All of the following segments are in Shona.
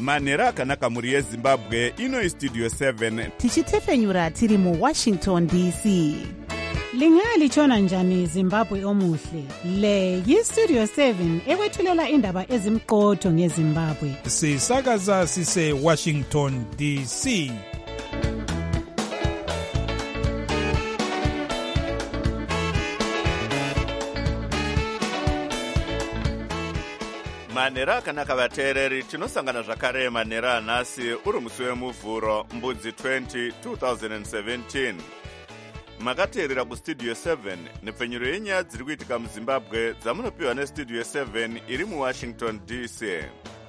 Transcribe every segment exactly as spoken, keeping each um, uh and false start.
manhero akanaka mhuri yezimbabwe. Ino Studio seven tichitefenyura tiri muWashington D C. Lingalitshona njani Zimbabwe omuhle? Le yiStudio seven ekwethulela indaba ezimqotho ngeZimbabwe. Sisakaza sise Washington D C. manhero akanaka vateereri, tinosangana zvakare manhero anhasi uri musi wemuvhuro mbudzi twenty twenty seventeen. Makateerera kuStudio seven nepfenyuro yenyaya dziri kuitika muZimbabwe dzamunopiwa neStudio seven iri muWashington D C.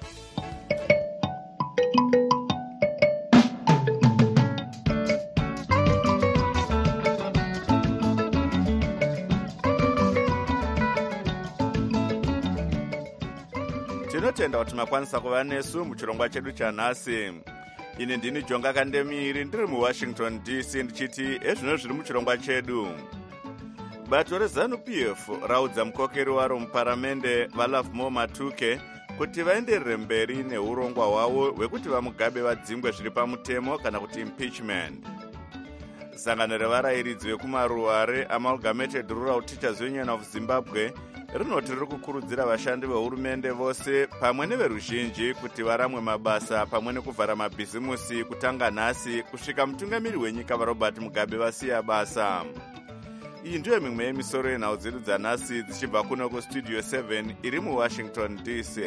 Tinotenda kuti makwanisa kuva nesu muchirongwa chedu chanhasi. Ini ndini Jonga Kandemiri ndiri muWashington D C ndichiti ezvino zviri muchirongwa chedu. Bato reZANU P F raudza mukokeri waro muparamende vaLovemore Matuke kuti vaenderere mberi neurongwa hwavo hwekuti vamugabe vadzingwe zviri pamutemo kana kuti impeachment. Sangano revarayiridzi vekumaruware Amalgamated Rural Teachers Union of Zimbabwe rinoti riri kukurudzira vashandi vehurumende vose pamwe neveruzhinji kuti varamwe mabasa pamwe nekuvhara mabhizimusi kutanga nhasi kusvika mutungamiri wenyika vaRobert Mugabe vasiya basa. Iyi ndiyo mimwe yemisoro yenhau dzedu dzanhasi dzichibva kuno kuStudio seven iri muWashington D C.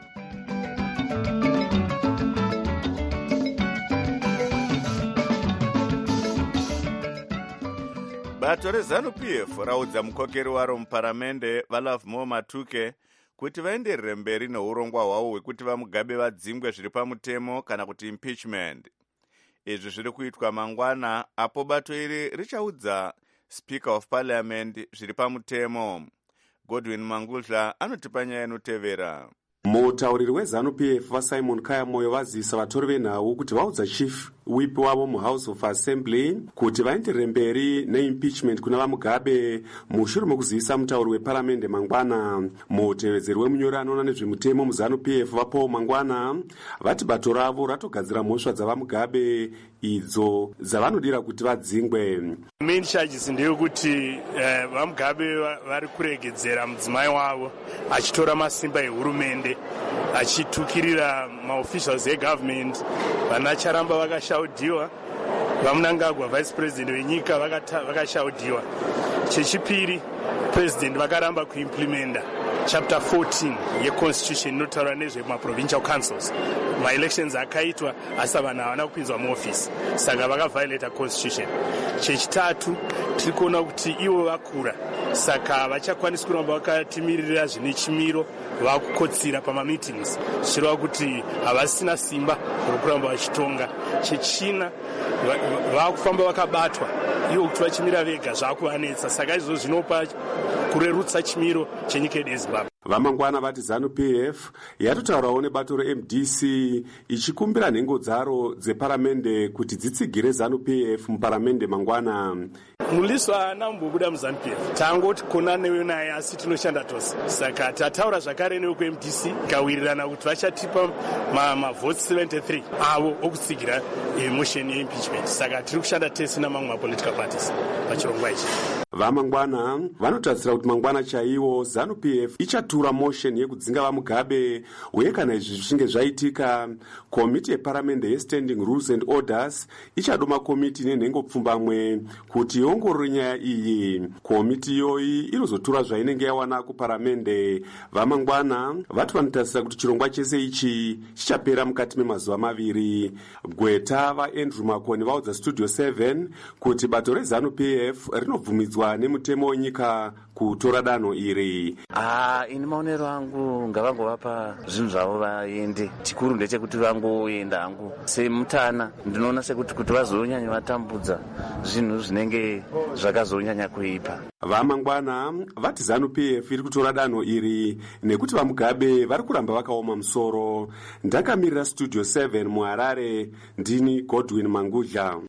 Bato reZANU P F raudza mukokeri waro muparamende vaLovemore Matuke kuti vaenderere mberi neurongwa hwavo hwekuti vamugabe vadzingwe zviri pamutemo kana kuti impeachment. Izvi zviri kuitwa mangwana apo bato iri richaudza Speaker of Parliament zviri pamutemo. Godwin Mangudla anotipa nyaya inotevera. Mutauriri weZANU P F vaSimon Kayamoyo vazivisa vatori venhau kuti vaudza chief whip wavo muHouse of Assembly kuti vaenderere mberi neimpeachment kuna vamugabe mushure mekuzivisa mutauri weparamende mangwana. Mutevedzeri wemunyori anoona nezvemutemo muZANU P F vaPaul Mangwana vati bato ravo ratogadzira mhosva dzavamugabe idzo dzavanodira kuti vadzingwe. Main charges ndeyekuti uh, vamugabe vari kuregedzera mudzimai wavo achitora masimba ehurumende achitukirira maofficials egovernment vanacharamba vakashaudiwa vamunangagwa vice president wenyika vakashaudiwa. Chechipiri president vakaramba kuimplementa chapter fourteen yeconstitution inotaura nezvemaprovincial councils. Maelections akaitwa asi vanhu havana kupinzwa muofisi saka vakaviolata constitution. Chechitatu tiri kuona kuti ivo vakura saka havachakwanisi kuramba vakatimirira zvine chimiro vakukotsira pamameetings zvichireva kuti havasina simba rokuramba vachitonga. Chechina vakufamba vakabatwa ivo kuti vachimira vega zvakuvanetsa saka izvo zvinopa kurerutsa chimiro chenyika yedu yeZimbabwe. Vamangwana vati ZANU P F yatotaurawo nebato reM D C ichikumbira nhengo dzaro dzeparamende kuti dzitsigire ZANU P F muparamende mangwana. Muliso haana kumbobuda muZANU P F, tangoti kona newe naye asi tinoshanda tose. Saka tataura zvakare newekuM D C ikawirirana kuti vachatipa mavhoti seventy-three avo okutsigira motion yeimpeachment. Saka tiri kushanda tese namamwe mapolitical parties pachirongwa ichi. Vamangwana vanotarisira kuti mangwana chaiwo ZANU P F ichatura motion yekudzinga vamugabe uye kana izvi zvichinge zvaitika komiti yeparamende yeStanding Rules and Orders ichadoma komiti nenhengo pfumbamwe kuti iongorore nyaya iyi. Komiti iyoyi inozotura zvainenge yawana kuparamende. Vamangwana vati vanotarisira kuti chirongwa chese ichi chichapera mukati memazuva maviri. Gweta vaAndrew Makoni vaudza Studio seven kuti bato reZANU P F rinobvumidzwa nemutemo wenyika kutora danho iri. Ah, ini maonero angu ngavangovapa zvinhu zvavo vaende. Chikuru ndechekuti vangoenda hangu semutana. Ndinoona sekuti kuti vazonyanya vatambudza zvinhu zvinenge zvakazonyanya kuipa. Vamangwana vati ZANU P F iri kutora danho iri nekuti vamugabe vari kuramba vakaoma musoro. Ndakamirira Studio seven muHarare, ndini Godwin Mangudla.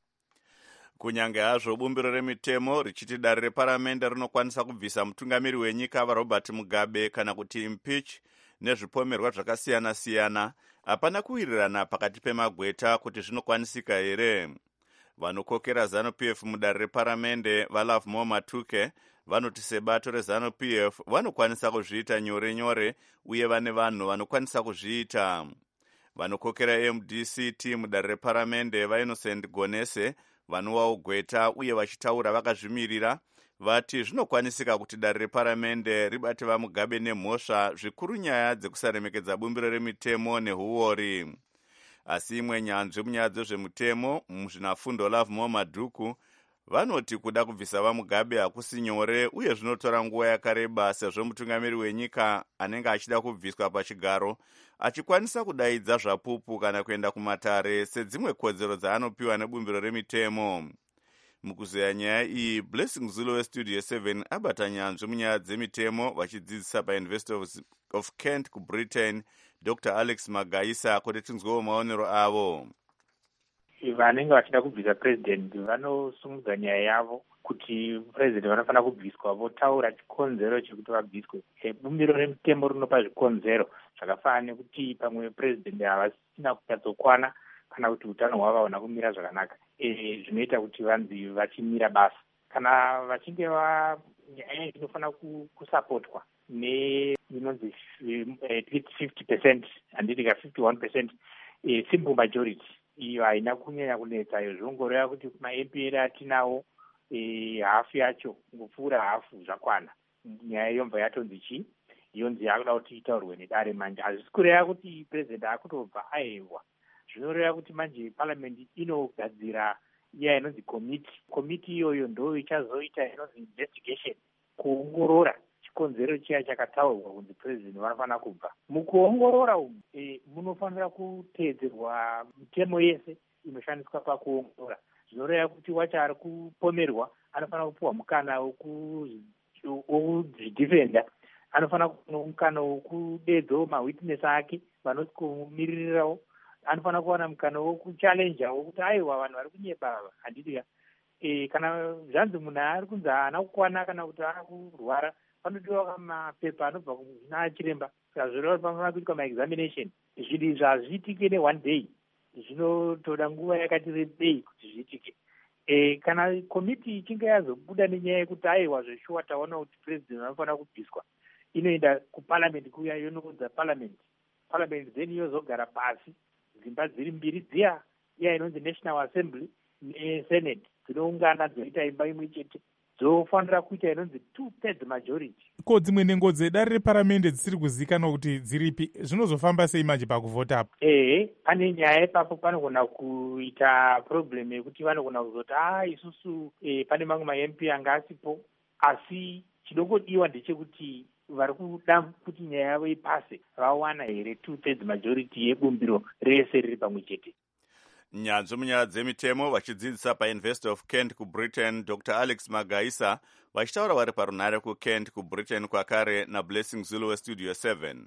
Kunyange hazvo bumbiro remitemo richiti dare reparamende rinokwanisa kubvisa mutungamiri wenyika vaRobert Mugabe kana kuti impeach nezvipomerwa zvakasiyana siyana, hapana kuwirirana pakati pemagweta kuti zvinokwanisika here. Vanokokera ZANU-P F mudare reparamende vaLovemore Matuke vanoti sebato reZANU-P F vanokwanisa kuzviita nyore nyore uye vane vanhu vanokwanisa kuzviita. Vanokokera M D C T mudare reparamende vaInnocent Gonese vanowawo gweta uye vachitaura vakazvimirira vati zvinokwanisika kuti dare reparamende ribate vaMugabe nemhosva zvikuru nyaya dzekusaremekedza bumbiro remitemo nehuori. Asi imwe nyanzvi munyaya dzezvemutemo muzvinafundo Lovemore Madhuku vanoti kuda kubvisa vaMugabe hakusi nyore uye zvinotora nguva yakareba sezvo mutungamiri wenyika anenge achida kubviswa pachigaro achikwanisa kudaidza zvapupu kana kuenda kumatare sedzimwe kodzero dzaanopiwa nebumbiro remitemo. Mukuzeya nyaya iyi, Blessing Zulu weStudio seven abata nyanzvi munyaya dzemitemo vachidzidzisa paUniversity of Kent kuBritain Doctor Alex Magaisa kuti tinzwewo maonero avo. Vanenge vachida kubvisa president vanosungudza nyaya yavo kuti president vanofanira kubviswa, votaura chikonzero chekuti vabviswe. Bumbiro remitemo rinopa zvikonzero zvakafanana nekuti pamwe president havasina kunyatsokwana kana kuti utano hwavo hauna kumira zvakanaka, e, zvinoita kuti vanzi vachimira basa. Kana vachinge va nyaya inofanira kusapotwa ne inonzi fifty percent handiti ka fifty-one percent e, simple majority iyo haina kunyanya kunetsa. Iyo zvongoreva kuti ma-M P edu atinawo e, hafu yacho ngopfuura hafu zvakwana. Nyaya yobva yatonzi chi yonzi yakuda kuti itaurwe nedare manje. Hazvisi kureva kuti president akutobva ahewa. Zvinoreva kuti manje parliament inogadzira iya inonzi committee. Committee iyoyo ndo ichazoita inonzi investigation, kuongorora chikonzero chiya chakataurwa kunzi president vanofanira kubva. Mukuongorora umu e, munofanira kuteedzerwa mitemo yese inoshandiswa pakuongorora. Zvinoreva kuti wacho ari kupomerwa anofanira kupuwa mukana wokuzvidhifenda, anofanira kupuwa mukana wokudedzawo mawitness ake vanoti kumumiririrawo, anofanira kuwana mukana wokuchallenja wokuti aiwa vanhu vari kunyeba ava handiti e, kana zvanzi munhu ari kunzi haana kukwana kana kuti haana kurwara panodiwa mapepa anobva kuna chiremba. Saka zvoreva kuti panofanira kuitwa maexamination. Zvinhu zvazviitike ne-one day zvinotoda nguva yakati rebei kuti zviitike. E, kana komiti ichinge yazobuda nenyaya yekuti aiwa zveshuwa taona kuti president anofanira kubviswa, inoenda kuparliament kuya yonokodza parliament. Parliament then yozogara pasi, dzimba dziri mbiri dziya, iya inonzi National Assembly neSenate dzinoungana dzoita imba imwe chete, dzofanira kuita inonzi two thirds majority. Ko dzimwe nhengo dzedare reparamende dzisiri kuzikanwa kuti dziripi, zvinozofamba sei manje pakuvhota apo? Ehe, pane nyaya ipapo panogona kuita problem yekuti vanogona kuzoti ah isusu e, pane mamwe ma-M P anga asipo, asi chinongodiwa ndechekuti vari kuda kuti nyaya yavo ipase vawana here two thirds majority yebumbiro rese riri pamwe chete. Nyanzvi munyaya dzemitemo vachidzidzisa paUniversity of Kent kuBritain Doctor Alex Magaisa vachitaura vari parunhare kuKent kuBritain kwakare naBlessing Zulu weStudio seven.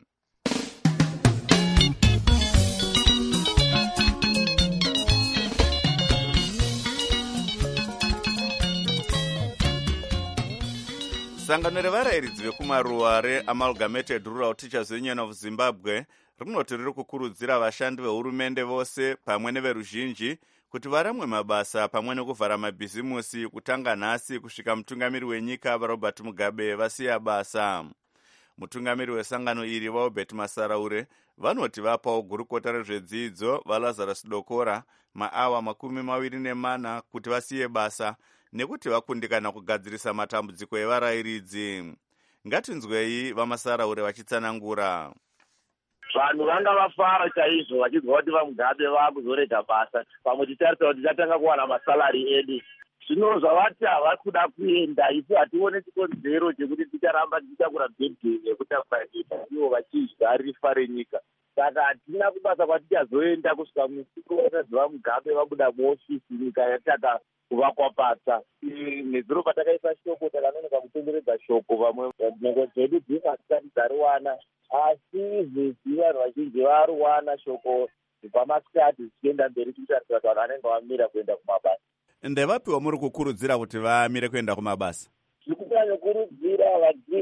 Sangano revarairidzi vekumaruwa reAmalgamated Rural Teachers Union of Zimbabwe rinoti riri kukurudzira vashandi vehurumende vose pamwe neveruzhinji kuti varamwe mabasa pamwe nekuvhara mabhizimusi kutanga nhasi kusvika mutungamiri wenyika vaRobert Mugabe vasiya basa. Mutungamiri wesangano iri vaRobert Masaraure vanoti vapawo gurukota rezvedzidzo vaLazarus Dokora maawa makumi maviri nemana kuti vasiye basa nekuti vakundikana kugadzirisa matambudziko evarairidzi. Ngatinzwei vaMasaraure vachitsanangura. Vanhu vanga vafara chaizvo vachizwa kuti vaMugabe vaakuzorega basa, pamwe titarisa kuti tichatanga kuwana masalari edu. Zvino zvavati havasi kuda kuenda, isu hatione chikonzero chekuti ticharamba tichitakura bhedheni yekuti ivo vachidya rifa renyika. Saka hatina kubasa kwatichazoenda kusvika musiko wakadzi vaMugabe vabuda muofisi nyika yataka kuvakwa pasa. Nezuro patakaisa shoko takanonoka kutenderedza shoko, vamwe nhengo dzedu dzimwe hatisati dzariwana, asi zvisi vanhu vazhinji variwana shoko pamasikati zvichienda mberi tichitarisa kuti vanhu vanenge vamira kuenda kumabasa. Ndevapi wamuri kukurudzira kuti vamire kuenda kumabasa? Zviri kunyanya kukurudzira vadzidzisi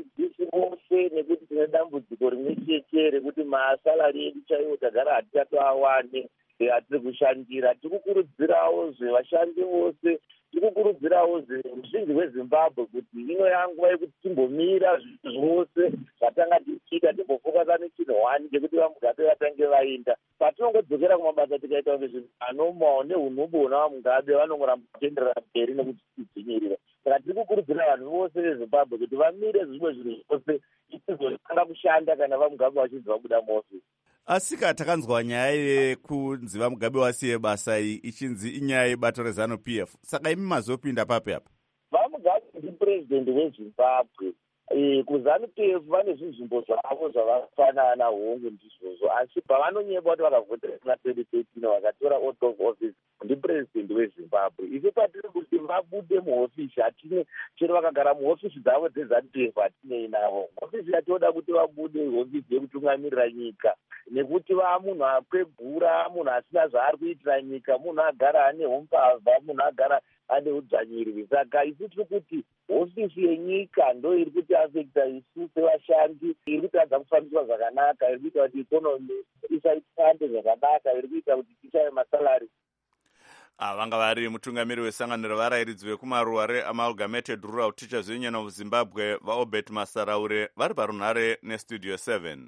vose nekuti tine dambudziko rimwe chete rekuti masalari edu chaiwo tagara hatichatoawane hatiri kushandira. Tiri kukurudzirawo zvevashandi vose, tiri kukurudzirawo zveruzhinji rwezimbabwe kuti ino yanguva yekuti timbomira zvinhu zvose zvatanga tichiita timbofokasa nechinhu one chekuti vamugabe vatange vaenda. Patinongodzokera kumabasa tikaita kunge zvinhu anomawo neunhubu huna vamugabe vanongoramba kutenderera mberi nekuti tidzinyirira. Saka tiri kukurudzira vanhu vose vezimbabwe kuti vamire zvimwe zvinhu zvose itizotanga kushanda kana vamugabe vachinzi vabuda muofisi. Asika takanzwa nyaya yekunzi vamugabe wasiye basa iyi ichinzi inyaya yebato reZANU-P F. Saka imi mazopinda papi apa? Vamugabe ndipurezidendi weZimbabwe. E, kuZANU-P F vane zvinzvimbo zvavo zvavafanana hongu ndizvozvo, asi pavanonyepa kuti vakavhotera kuna twenty thirteen vakatora oath of office ndipurezidendi weZimbabwe. Ife patiri kuti vabude muhofisi hatine, chero vakagara muhofisi dzavo dzeZANU-P F hatinei navo. Hofisi yatinoda kuti vabude hofisi yekutungamirira nyika, nekuti vamunhu akwegura, munhu asina zvaari kuitira nyika, munhu agara ane umbavha, munhu agara ane udzvanyiriri. Saka isu tiri kuti hofisi yenyika ndo iri kuti afekta isu sevashandi, iri kutadza kufambiswa zvakanaka, iri kuita kuti ikonomi isaifambe zvakanaka, iri kuita kuti tishaye masalari. Ah, vanga vari mutungamiri wesangano revarairidzi vekumaruwa reAmalgamated Rural Teachers Union of Zimbabwe vaObert Masaraure vari parunhare nestudio seven.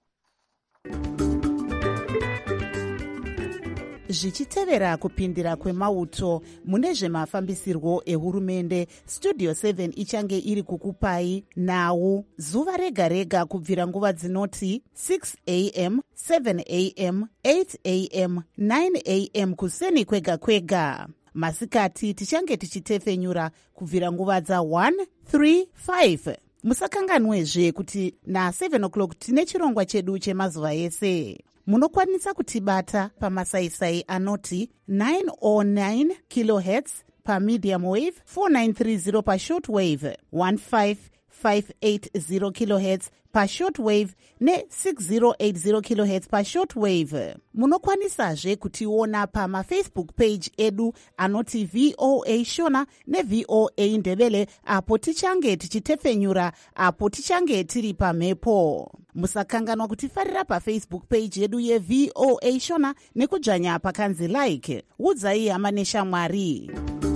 Zvichitevera kupindira kwemauto mune zvemafambisirwo ehurumende, studio seven ichange iri kukupai nhau zuva rega rega kubvira nguva dzinoti six a m, seven a m, eight a m, nine a m kuseni kwega kwega. Masikati tichange tichitefenyura kubvira nguva dza one, three, five. Musakanganwezve kuti na seven o'clock tine chirongwa chedu chemazuva ese. Munokwanisa kutibata pamasaisai anoti nine oh nine kilohertz pamedium wave, four nine three zero pashort wave, one five five eight zero kilohertz pashort wave ne six zero eight zero kilohertz pashort wave. Munokwanisazve kutiona pamafacebook page edu anoti V O A Shona ne V O A Ndebele, apo tichange tichitefenyura, apo tichange tiri pamhepo. Musakanganwa kutifarira pafacebook page yedu ye V O A Shona nekudzvanya pakanzi like. Udzai hama neshamwari.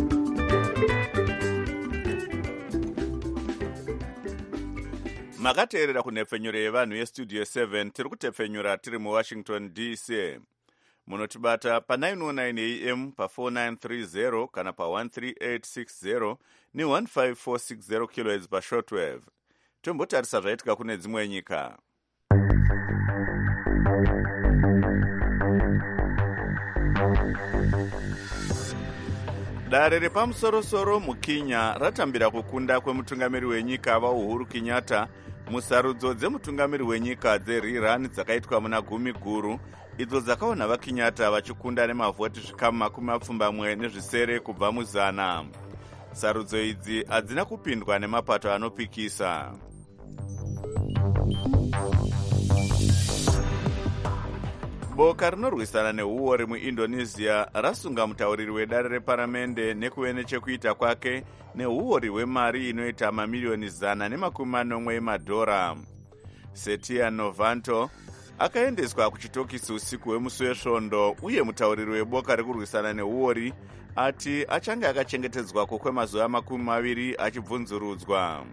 Makateerera kunhepfenyuro yevanhu yestudio seven, tiri kutepfenyura tiri muWashington D C. Munotibata pa nine oh nine a m, pa four nine three zero kana pa one three eight six zero ne one five four six zero kilohertz pa shortwave. Tombotarisa zvaitika kune dzimwe nyika. Dare repamusoro-soro muKenya ratambira kukunda kwemutungamiri wenyika vaUhuru Kenyatta musarudzo dzemutungamiri wenyika dzererani dzakaitwa muna gumi guru, idzo dzakaona vaKenyatta vachikunda nemavhoti zvikamu makumi mapfumbamwe nezvisere kubva muzana. Sarudzo idzi hadzina kupindwa nemapato anopikisa. Boka rinorwisana neuori muIndonesia rasunga mutauriri wedare reparamende nekuve nechekuita kwake neuori hwemari inoita mamiliyoni zana nemakumi manomwe emadhora. Setia Novanto akaendeswa kuchitokisi usiku hwemusi wesvondo, uye mutauriri weboka rekurwisana neuori ati achange akachengetedzwako kwemazuva makumi maviri achibvunzurudzwa.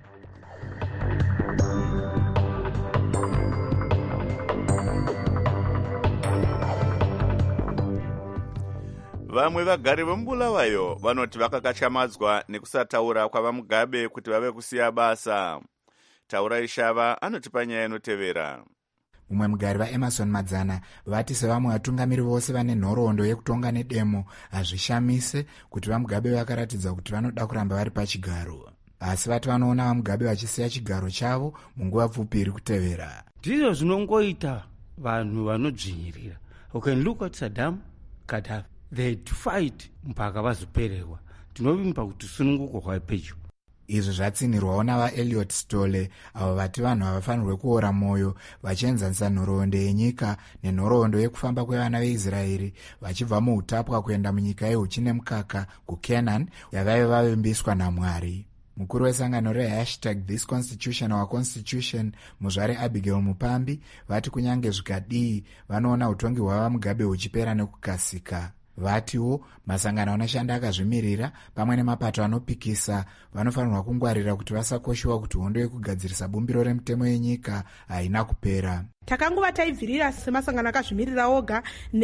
Vamwe vagari vemubulawayo vanoti vakakachamadzwa nekusataura kwavamugabe kuti vave kusiya basa. Taura Ishava anotipa nyaya inotevera. Mumwe mugari vaEmerson Madzana vati sevamwe vatungamiri vose vane nhoroondo yekutonga nedemo, hazvishamise kuti vamugabe vakaratidza kuti vanoda kuramba vari pachigaro, asi vati vanoona vamugabe vachisiya chigaro chavo munguva pfupi iri kutevera. Ndizvo zvinongoita vanhu vanodzvinyirira. You can look at Saddam, Gaddafi. They had to fight mpaka vazopererwa. Tinovimba kuti sununguko hwapedyo. Izvo zvatsinirwawo navaEliot Stole, avo vati vanhu havafanirwe kuora mwoyo vachienzanisa nhoroondo yenyika nenhoroondo yekufamba kwevana veIsraeri vachibva muutapwa kuenda munyika yehuchi nemukaka kuCanaan yavaive vavimbiswa naMwari. mukuru wesangano rehashtag this constitution our constitution muzvare Abigail Mupambi vati kunyange zvikadii vanoona utongi hwava Mugabe huchipera nekukasika. Vatiwo masangano anoshanda akazvimirira pamwe nemapato anopikisa vanofanirwa kungwarira kuti vasakoshiwa kuti hondo yekugadzirisa bumbiro remutemo yenyika haina kupera. Takanguva taibvirira semasangano akazvimirira oga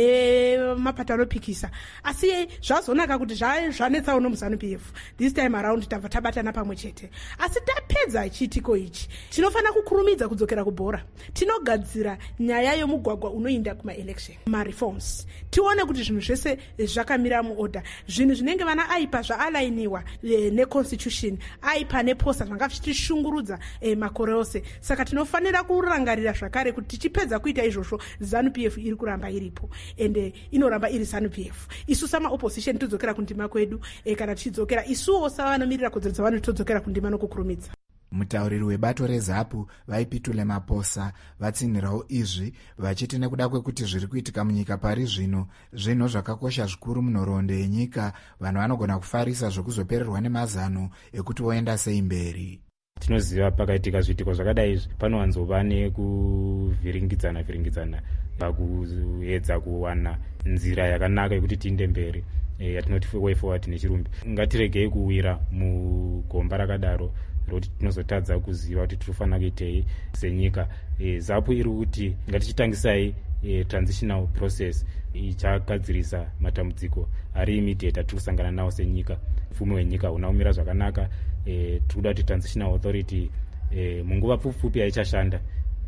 nemapato anopikisa, asi zvazonaka kuti zvanetsawo nomuZANU P F this time around tabva tabatana pamwe chete. Asi tapedza chiitiko ichi tinofanira kukurumidza kudzokera kubhora, tinogadzira nyaya yomugwagwa unoinda kumaelection, mareforms, tione kuti zvinhu zvese zvakamira muorder, zvinhu zvinenge vana aipa zvaalayiniwa neconstitution, aipa neposta zvanga zvichitishungurudza makore ose. Saka tinofanira kurangarira zvakare kuti tichipedza kuita izvozvo ZANU P F iri kuramba iripo ende inoramba iri ZANU P F. Isu sama opposition todzokera kundima kwedu, e kana tichidzokera isuwo savanomirira kodzero dzavanhu todzokera kundima nokukurumidza. Mutauriri webato reZAPU vaipitule Maposa vatsinhirawo izvi vachiti nekuda kwekuti zviri kuitika munyika pari zvino zvinhu zvakakosha zvikuru munhoroondo yenyika, vanhu vanogona kufarisa zvokuzopererwa nemazano ekuti voenda sei mberi. Tinoziva pakaitika zviitiko zvakadai izvi panowanzova nekuvhiringidzana vhiringidzana pakuedza kuwana nzira yakanaka yekuti tiinde mberi yatinoti way forward nechirumbi. Ngatiregei kuwira mugomba rakadaro rokuti tinozotadza kuziva kuti tinofanira kuitei senyika. ZAPU iri kuti ngatichitangisai transitional process ichagadzirisa matambudziko ari immediate atiri kusangana nawo senyika. Mfumo wenyika unaumira zvakanaka, tikuda kuti transitional authority munguva pfupi yaichashanda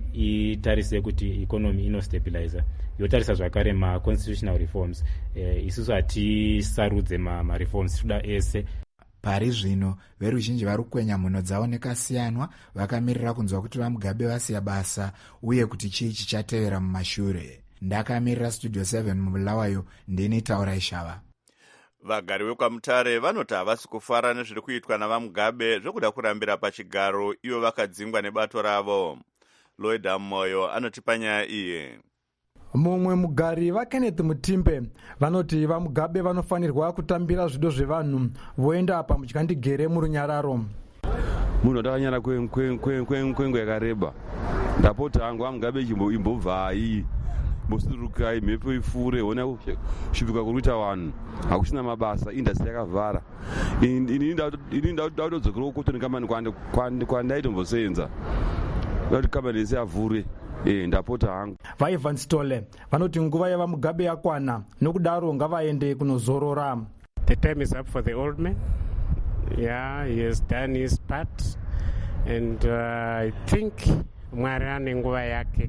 itarise kuti economy inostabilizer, yotarisa zvakare ma-constitutional reforms. Isusu hatisarudze ma-reforms, tikuda ese. Pari zvino veruzhinji vari kukwenya mhuno dzavo nekasiyanwa vakamirira kunzwa kuti vaMugabe vasiya basa uye kuti chii chichatevera mumashure. Ndakamirira Studio seven mubulawayo, ndini Taura Ishava. Vagari vekwaMutare vanoti havasi kufara nezviri kuitwa navaMugabe zvokuda kurambira pachigaro ivo vakadzingwa nebato ravo. Lloyd Moyo anotipa nyaya iyi. Mumwe mugari vaKenneth Mutimbe vanoti vaMugabe vanofanirwa kutambira zvido zvevanhu voenda pamudyandegere murunyararo. Munhu atakanyara kwenguva yakareba ndapota hangu vaMugabe imbobvai musurukai mhepo ifure ona kusvipika kuruita vanhu hakuchina mabasa, industry yakavhara. Ini ndautodzokera kotoni kamani kwandaitombosenza kuti kamani ese avhure. Eh, ndapota hangu. VaIvan Stole vanoti nguva yavaMugabe yakwana nokudaro ngavaende kunozorora. The time is up for the old man. Yeah, he has done his part and uh, I think Mwari ane nguva yake.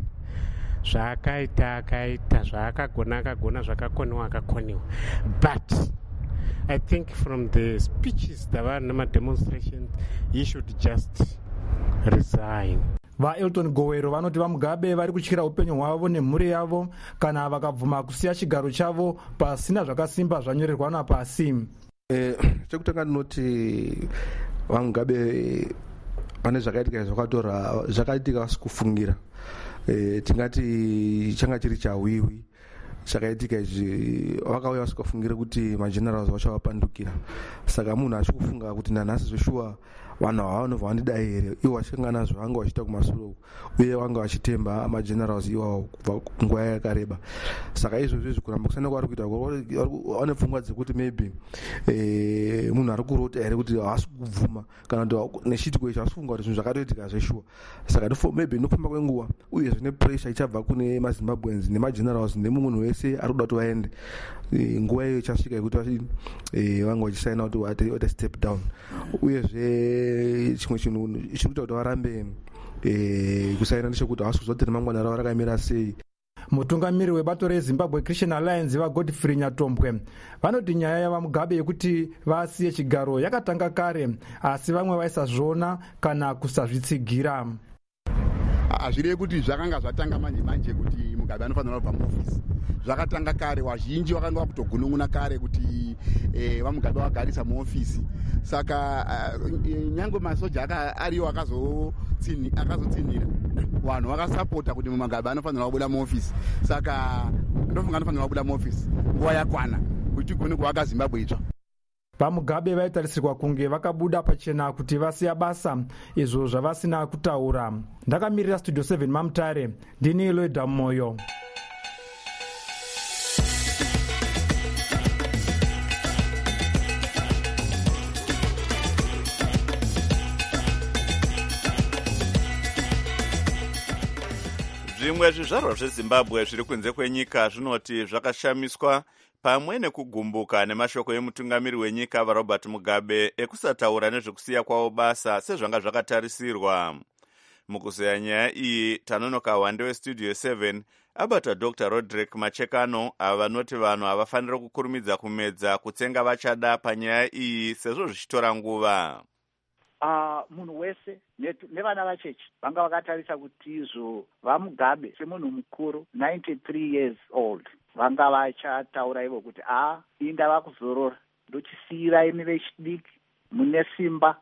Zvakaita akaita, zvakagona akagona, zvakakoniwa akakoniwa. But I think from the speeches that were in demonstrations, he should just resign. VaElton Gowero vanoti vaMugabe vari kutyira upenyu hwavo nemhuri yavo kana vakabvuma kusiya chigaro chavo pasina zvakasimba zvanyorerwa napasi. Eh, chekutanga ndinoti vaMugabe pane zvakaitika zvakatora zvakaitika vasikufungira. Eh, tingati changa chiri chawiwi chakaitika izvi vakauya vasikafungira kuti magenerals vachavapandukira. Saka munhu achikufunga kuti nanhasi zveshuwa vanhu havanobva vandida here, ivo vachikangana zvavanga vachiita kumasuro uye vanga vachitemba magenerals iwawo kubva nguva yakareba. Saka izvozvo izvi kuramba kusana kwavari kuita vane pfungwa dzekuti maybe munhu ari kurota here kuti haasi kubvuma kana kuti nechitiko ichi haasi kufunga kuti zvinhu zvakatoitika zveshuwa. Saka maybe nofamba kwenguva uye zvine pressure ichabva kune maZimbabweans nemagenerals nemunhu wese ari kuda kuti vaende. Nguva iyo ichasvika yekuti vanga vachisaina kuti vaite step down. Uyezve chimwe chinhu chiri kuita kuti varambe kusaina ndechekuti havasi kuzoti remangwana ravo rakamira sei. Mutungamiri webato reZimbabwe Christian Alliance vaGodfrey Nyatombwe vanoti nyaya yavaMugabe yekuti vasiye chigaro yakatanga kare, asi vamwe vaisazviona kana kusazvitsigira. Hazvirei kuti zvakanga zvatanga manje manje kuti Mugabe anofanira kubva muofisi. Zvakatanga kare, wazhinji vakanga vakutogunun'una kare kuti vaMugabe vagarisa muofisi. Saka nyangwe masoja ariyo akazotsinhira vanhu vakasapota kuti Mugabe anofanira kubuda muofisi. Saka ndofunga anofanira kubuda muofisi nguva yakwana kuti tigone kuvaka Zimbabwe itsva. vamugabe vaitarisirwa kunge vakabuda pachena kuti vasiya basa, izvo zvavasina kutaura. Ndakamirira Studio seven Mamutare, ndini Loida Moyo. Zvimwe zvizvarwa zveZimbabwe zviri kunze kwenyika zvinoti zvakashamiswa pamwe nekugumbuka nemashoko emutungamiri wenyika vaRobert Mugabe ekusataura nezvekusiya kwawo basa sezvanga zvakatarisirwa. Mukuzeya nyaya iyi, Tanonoka Wande weStudio seven abata Doctor Roderick Machekano avanoti vanhu havafanira kukurumidza kumedza kutsenga vachada panyaya iyi sezvo zvichitora nguva. Uh, munhu wese nevana vachechi vanga vakatarisa kuti izvo vaMugabe semunhu mukuru ninety-three years old vanga vachataura ivo kuti a indava kuzorora ndochisiyira imi vechidiki mune simba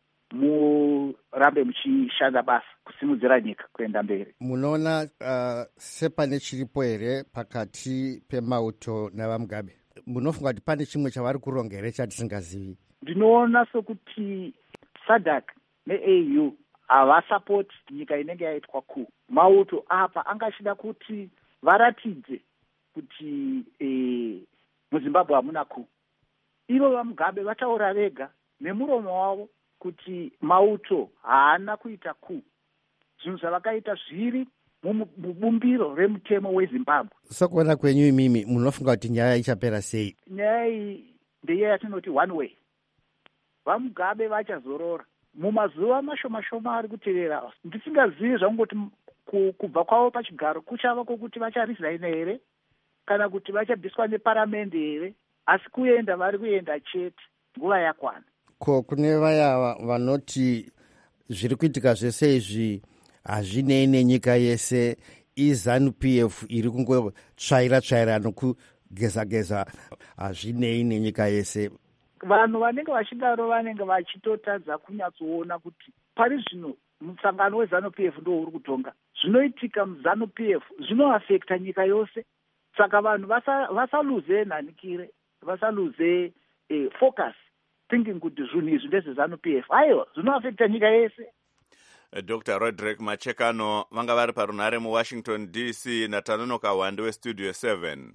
murambe muchishanda basa kusimudzira nyika kuenda mberi. Munoona uh, sepane chiripo here pakati peMauto navaMugabe? Munofunga kuti pane chimwe chavari kuronga here chatisingazivi? Ndinoona sokuti SADC ne-A U havasapoti nyika inenge yaitwa ku. Mauto apa angachida kuti varatidze kuti e, muZimbabwe hamuna ku. Ivo vaMugabe vataura vega nemuromo wavo kuti Mauto haana kuita ku. Zvinhu zvavakaita zviri mubumbiro remutemo weZimbabwe. Sokuona kwenyu imimi munofunga kuti nyaya ichapera sei? Nyaya iyi ndeye yatinoti one way. VaMugabe vachazorora mumazuva mashoma-shoma ari kutevera. Ndisingazivi zvangoti kubva kwavo pachigaro kuchava kwokuti vacharizaina here kana kuti vachabviswa neparamende here, asi kuenda vari kuenda chete nguva yakwana. Ko kune vaya vanoti zviri kuitika zvese izvi hazvinei nenyika yese, iZANU P F iri kungotsvaira-tsvaira nokugeza-geza, hazvinei nenyika yese. Vanhu vanenge vachidaro vanenge vachitotadza kunyatsoona kuti pari zvino musangano weZANU P F ndo uri kutonga. Zvinoitika muZANU P F zvinoafekta nyika yose. Saka vanhu vasaluze nhanikire, vasaluze eh, focus thinking kuti zvinhu izvi ndezveZANU P F. Aiwa, zvinoafekta nyika yese. Doctor Roderick Machekano vanga vari parunhare muWashington D C naTanonoka Wande weStudio seven.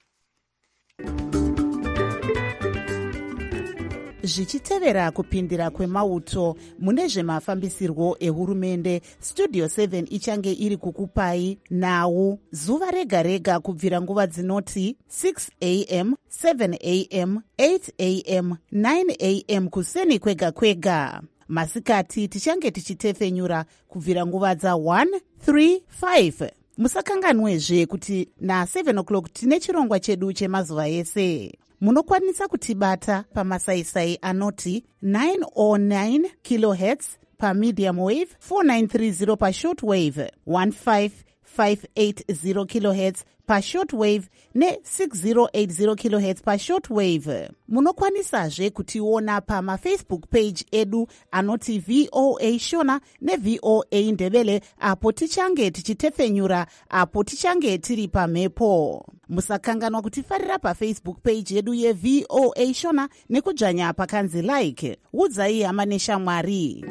Zvichitevera kupindira kwemauto mune zvemafambisirwo ehurumende, Studio seven ichange iri kukupai nhau zuva rega rega kubvira nguva dzinoti six a m, seven a m, eight a m, nine a m kuseni kwega kwega. Masikati tichange tichitefenyura kubvira nguva dza one, three, five. Musakanganwezve kuti na seven o'clock tine chirongwa chedu chemazuva ese. Munokwanisa kutibata pamasaisai anoti nine oh nine kilohertz pamedium wave, four nine three zero pashort wave, one five five eight zero kilohertz pashort wave ne six zero eight zero kilohertz pashort wave. Munokwanisazve kutiona pamafacebook page edu anoti V O A Shona ne V O A Ndebele, apo tichange tichitefenyura, apo tichange tiri pamhepo. Musakanganwa kutifarira pafacebook page yedu ye V O A Shona nekudzvanya pakanzi like. Udzai hama neshamwari.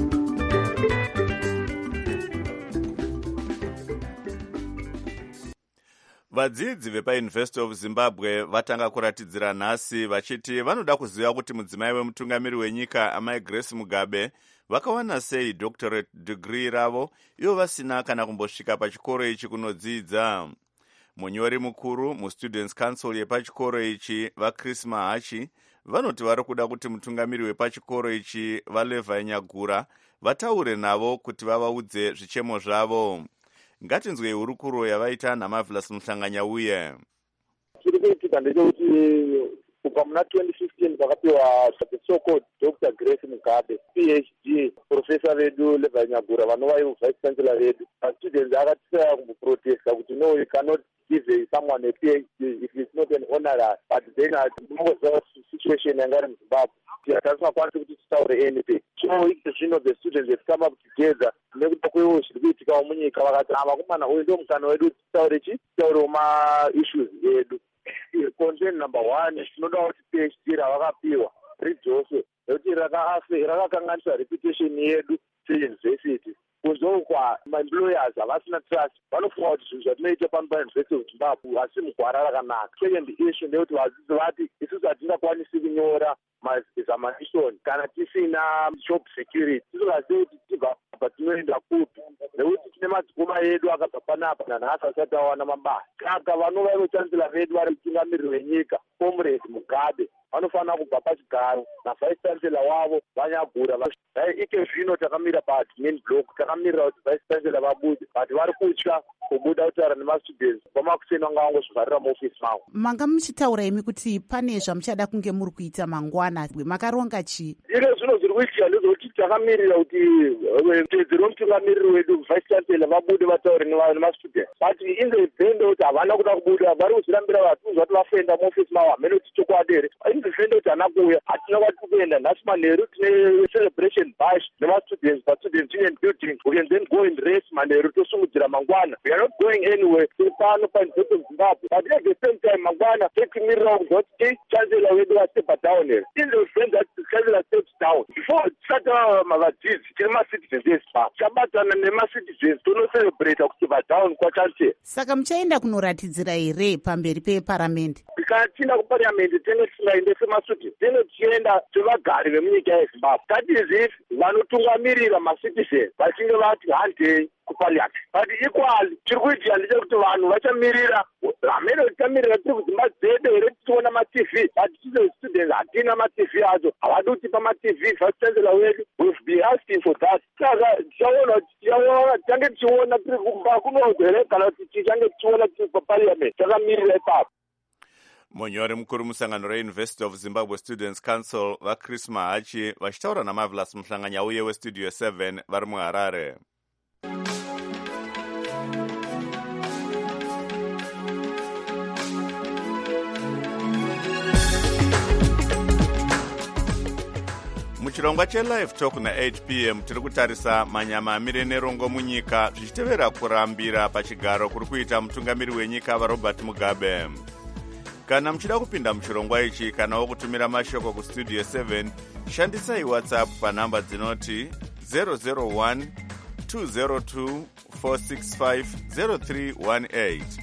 Vadzidzi vepaUniversity of Zimbabwe vatanga kuratidzira nhasi vachiti vanoda kuziva kuti mudzimai wemutungamiri wenyika amai Grace Mugabe vakawana sei doctorate degree ravo ivo vasina kana kumbosvika pachikoro ichi kunodzidza. Munyori mukuru muStudents Council yepachikoro ichi vaChris Mahachi vanoti vari kuda kuti mutungamiri wepachikoro ichi vaLevi Nyagura vataure navo kuti vavaudze zvichemo zvavo. Ngatinzwei hurukuro yavaita naMarvelous Muhlanganya uye. Chiri kuitika ndechekuti kubva muna twenty fifteen vakapiwa so-called Doctor Grace Mugabe P H D professor vedu Levi Nyagura vanova ivo vice chancellor vedu. Students akatisaya kumboprotesta kuti no, you cannot give someone a P H D if it's not an honorary, but then the situation yanga in Zimbabwe. Hatisingakwanisi kuti titaure anything. So zvino the students have come up together nekuda kweivo zviri kuitika munyika vakati havakomana uyu ndo mukana wedu titaure chi titaure ma issues edu. Concern number one, tinoda kuti P H D ravakapiwa ridzoso nekuti rakakanganisa reputation yedu seyunivhesity kunzokwa maemployers havasina trust vanofunga kuti zvinhu zvatinoita pano pauniversity of zimbabwe asi mugwara rakanaka. Second issue ndeyekuti vadzidzi vati isusu hatingakwanisi kunyora maexamination kana tisina job security. tisingazivi kuti tibva patinoenda kupi nekuti tine madzikoma edu akabva panapa nanhasi asati awana mabasa. Saka vanova vechancellor vedu vari mutungamiriri wenyika comrade Mugabe vanofanira kubva pachigaro navice chancellor wavo vanyagura. Ike zvino takamira paadmin block takamirira kuti vice chancellor vabude but vari kutya kubuda kutaura nemastudents vamakuseni vanga vangozvivharira muofisi mavo. Manga muchitaura imi kuti pane zvamuchada kunge muri kuita mangwana, makaronga chii? Ine zvino zviri kuitika ndezvokuti takamirira kuti tedzero mutungamiriri wedu vice chancellor vabude vataure nemastudents but in the event kuti havana kuda kubuda vari kuzvirambira vatunzwa kuti vafenda muofisi mavo hamene kuti chokwadi here. In the event kuti hana kuuya hatina kwati kuenda nhasi manheru tine celebration bash nemastudents pastudents union building. We can then go and race manheru tosungudzira mangwana. We are not going anywhere. tiri pano pauniversity of Zimbabwe but at the same time mangwana tekumirira kuzoti chancellor wedu astep down here. In the event that the chancellor steps down before tisata mavadzidzi tine macitizens ezimbabwe tabatana nemacitizens tonocerebrata kustepa down kwachancellor. Saka muchaenda kunoratidzira here pamberi peparamende? Kana tienda kuparliamendi tenge tisingaende semastudents tenge tichienda sevagari vemunyika yezimbabwe. That is if vanotungamirira macitizens vachinge vati handei kuparliament but equally tiri kuitika ndechekuti vanhu vachamirira hamene tichamirira tiri kudzimba dzedu here tichiona matv but tine students hatina matv acho havadi kutipa matv. Vice chancellor wedu will be asking for that. Saka tichaona kuti tichange tichiona tiri kumba kunogere kana kuti tichange tichiona tiri paparliament takamirira ipapo. Munyori mukuru musangano reUniversity of Zimbabwe Students Council vaChris Mahachi vachitaura naMarvelous muhlanganya uye westudio seven vari muHarare. muchirongwa chelive talk na-eight p m tiri kutarisa manyama amire nerongo munyika zvichitevera kurambira pachigaro kuri kuita mutungamiri wenyika vaRobert Mugabe. Kana muchida kupinda muchirongwa ichi kana wokutumira mashoko kustudio seven shandisai WhatsApp panhamba dzinoti zero zero one two zero two four six five zero three one eight.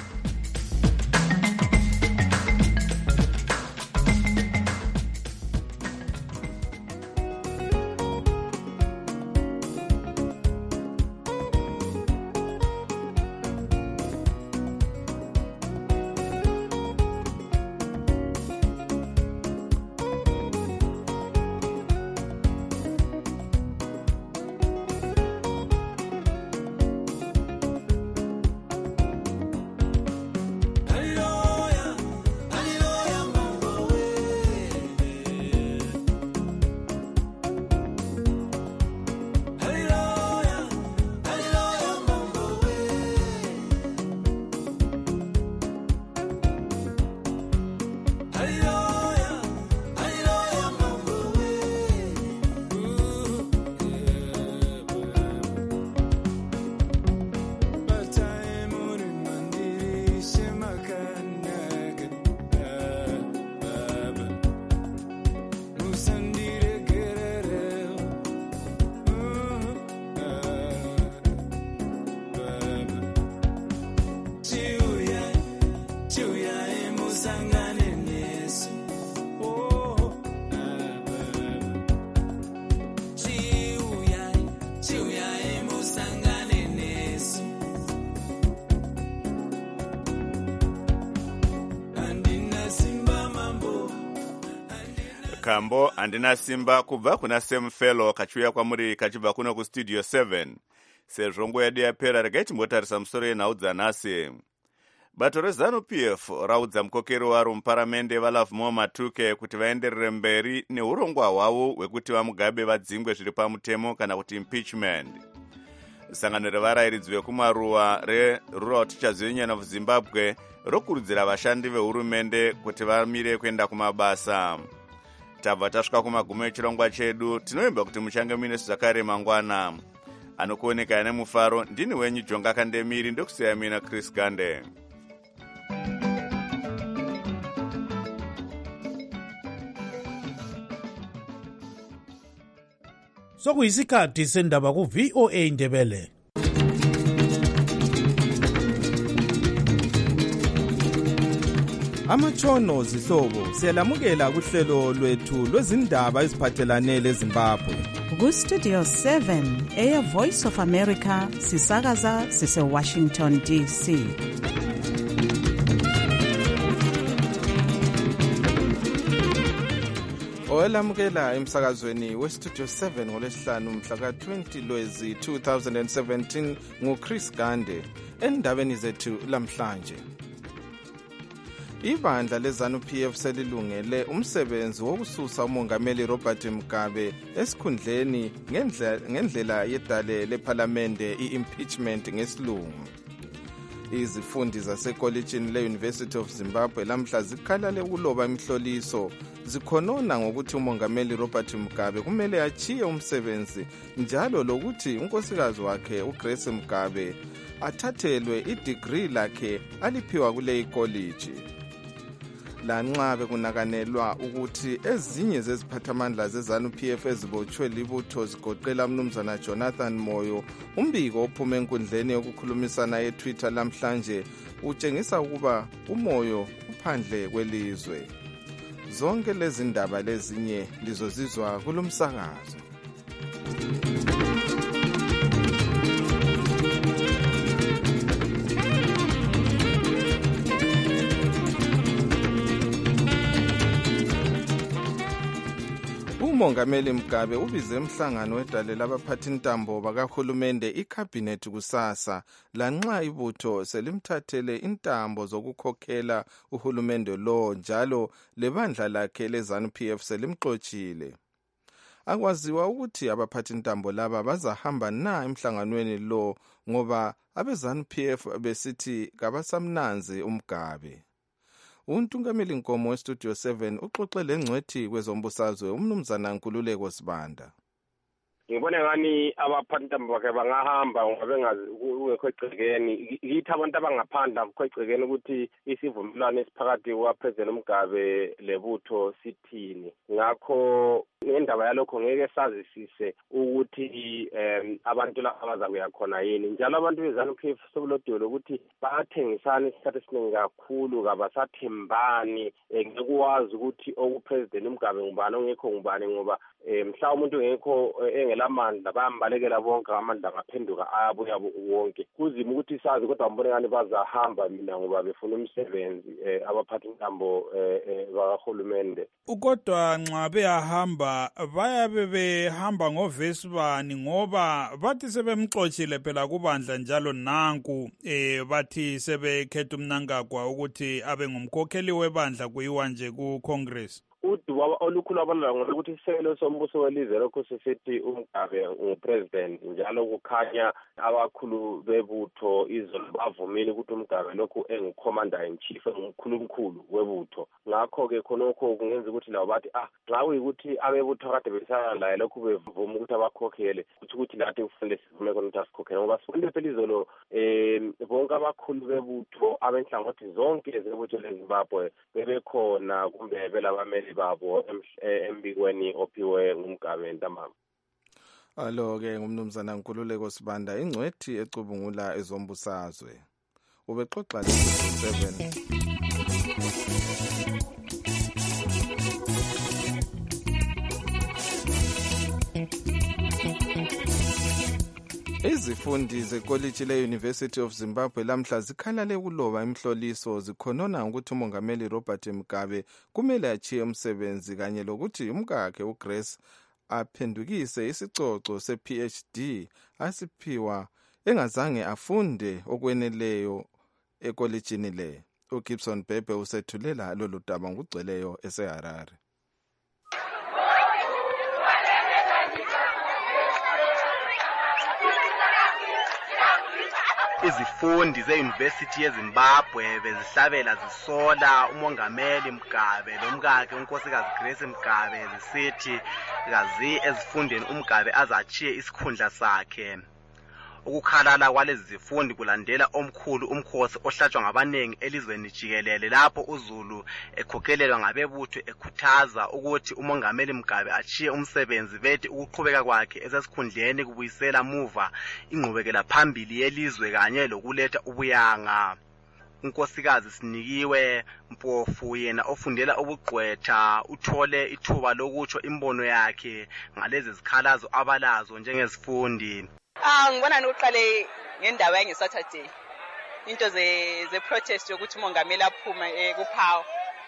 Kambo handina simba kubva kuna Sam Fellow kachiuya kwamuri kachibva kuno kustudio seven. Sezvongo yedu yapera regai timbotarisa musoro yenhau dzanhasi. Bato reZANU-P F raudza mukokeri waro muparamende vaLovemore Matuke kuti vaenderere mberi neurongwa hwavo hwekuti vaMugabe vadzingwe zviri pamutemo kana kuti impeachment. Sangano revarayiridzi vekumaruwa reRural Teachers Union of Zimbabwe rokurudzira vashandi vehurumende kuti vamire kuenda kumabasa. Tabva tasvika kumagumo echirongwa chedu, tinovimba kuti muchange muine zvakare mangwana. Anokuoneka nemufaro ndini wenyu Jonga Kandemiri ndokusiya mina Chris Gande. sokuyisikhathi sendaba ku-V O A Ndebele. Amatshono zihlobo siyalamukela kuhlelo lwethu lwezindaba eziphathelane leZimbabwe. Ku-Studio seven eya Voice of America sisakaza sise-Washington D C. Owelamukela emsakazweni we-Studio seven ngolesihlanu mhla ka-twenty Lwezi two thousand seventeen nguChris Gande. Endabeni zethu lamhlanje, ibandla leZANU-P F selilungele umsebenzi wokususa umongameli Robert Mugabe esikhundleni ngendlela yedale lephalamende i-impeachment ngesilungu. Izifundi zasekolitshini le-University of Zimbabwe lamhla zikhalale ukuloba imihloliso zikhonona ngokuthi umongameli Robert Mugabe kumele achiye umsebenzi njalo lokuthi unkosikazi wakhe uGrace Mugabe athathelwe idegree lakhe aliphiwa kule ikoliji. Lanxa bekunakanelwa ukuthi ezinye zeziphathamandla zeZANU-P F ezibotshwe libutho zigoqela mnumzana Jonathan Moyo, umbiko ophume enkundleni yokukhulumisana eTwitter lamhlanje utshengisa ukuba uMoyo uphandle kwelizwe. Zonke lezi ndaba lezinye lizozizwa kulomsakazo. Umongameli Mugabe ubize umhlangano wedale labaphathi ntambo bakahulumende icabinet kusasa lanxa ibutho selimthathele intambo zokukhokhela uhulumende lo njalo lebandla lakhe leZANU-P F selimxotshile. Akwaziwa ukuthi abaphathi ntambo laba bazahamba na emhlanganweni lo ngoba abeZANU-P F besithi kabasamnanzi uMugabe. Untungameli Nkomo we-Studio seven uxoxe lengcwethi kwezombusazwe umnumzana Nkululeko Sibanda. Ngibona ngani abaphathi ntambo bakhe bangahamba ngoba bengazi ungekho egcekeni. Yithi abantu abangaphandla kukho egcekeni ukuthi isivumelwano esiphakathi kwaPresident Mugabe lebutho sithini. Ngakho ngendaba yalokho ngeke sazisise ukuthi um abantu laba bazakuya khona yini. Njalo abantu beZANU-P F sokulodolo ukuthi bayathengisana isikhathi esiningi kakhulu kabasathembani. Ngekwazi ukuthi okuPresident Mugabe ngubani ongekho ngubani ngoba mhla umuntu ngekho engelamandla bayambalekela bonke amandla ngaphenduka abuya wonke. Kuzima ukuthi sazi kodwa mbone ngani bazahamba mina ngoba befuna umsebenzi abaphathi ntambo bakahulumende. Ukodwa nxa beyahamba bayabe behamba ngovesi bani ngoba bathi sebemxotshile phela kubandla njalo nanku eh bathi sebekhetha umnankagwa ukuthi abe ngumkhokheli webandla kuyiwa nje ku Congress. Uduba olukhulu abalala ngokuthi isekelo sombuso welizwe lokho sesithi uMugabe ngupresident njalo kukhanya abakhulu bebutho izolo bavumile ukuthi uMugabe lokhu engicommander in chief engumkhulumkhulu webutho. Ngakho ke khonokho kungenza ukuthi labo bathi ah xa uyikuthi abebutho kade besana laye lokhu bevuma ukuthi abakhokhele ukuthi ukuthi lathi kufanele sivume khona ukuthi asikhokhele ngoba sifunde phela izolo eh bonke abakhulu bebutho abenhlangothi zonke zebutho leZimbabwe bebekhona kumbe belabameli babo embikweni ophiwe nguMugabe ntambama. Alo ke ngumnumzana Nkululeko Sibanda ingcwethi ecubungula ezombusazwe. Ubexoxa le-seven. Izifundi zekolitshi le-University of Zimbabwe lamhla zikhalale ukuloba imihloliso zikhonona ukuthi umongameli Robert Mugabe kumele achiye umsebenzi kanye lokuthi umkakhe uGrace aphendukise isicoco se-P H D asiphiwa engazange afunde okweneleyo ekolitshini le. uGibson Bebe usethulela lolu daba ngugcweleyo eseHarare. Izifundi ze-University yeZimbabwe bezihlabela zisola umongameli Mugabe lomkakhe unkosikazi Grace Mugabe zisithi kazi ezifundeni uMugabe azachiye isikhundla sakhe. Ukukhalala kwalezi zifundi kulandela omkhulu umkhosi ohlatshwa ngabanengi elizweni jikelele lapho uZulu ekhokhelelwa ngabebutho ekhuthaza ukuthi umongameli Mugabe achiye umsebenzi bethi ukuqhubeka kwakhe esesikhundleni kubuyisela muva ingqubekela phambili yelizwe kanye lokuletha ubuyanga. Unkosikazi Sinikiwe Mpofu yena ofundela ubugqwetha uthole ithuba lokutsho imbono yakhe ngalezi zikhalazo abalazo njengezifundi. Ah ngibona nokuqale ngendawo yange Saturday into ze ze protest yokuthi umongameli aphume kuphawu.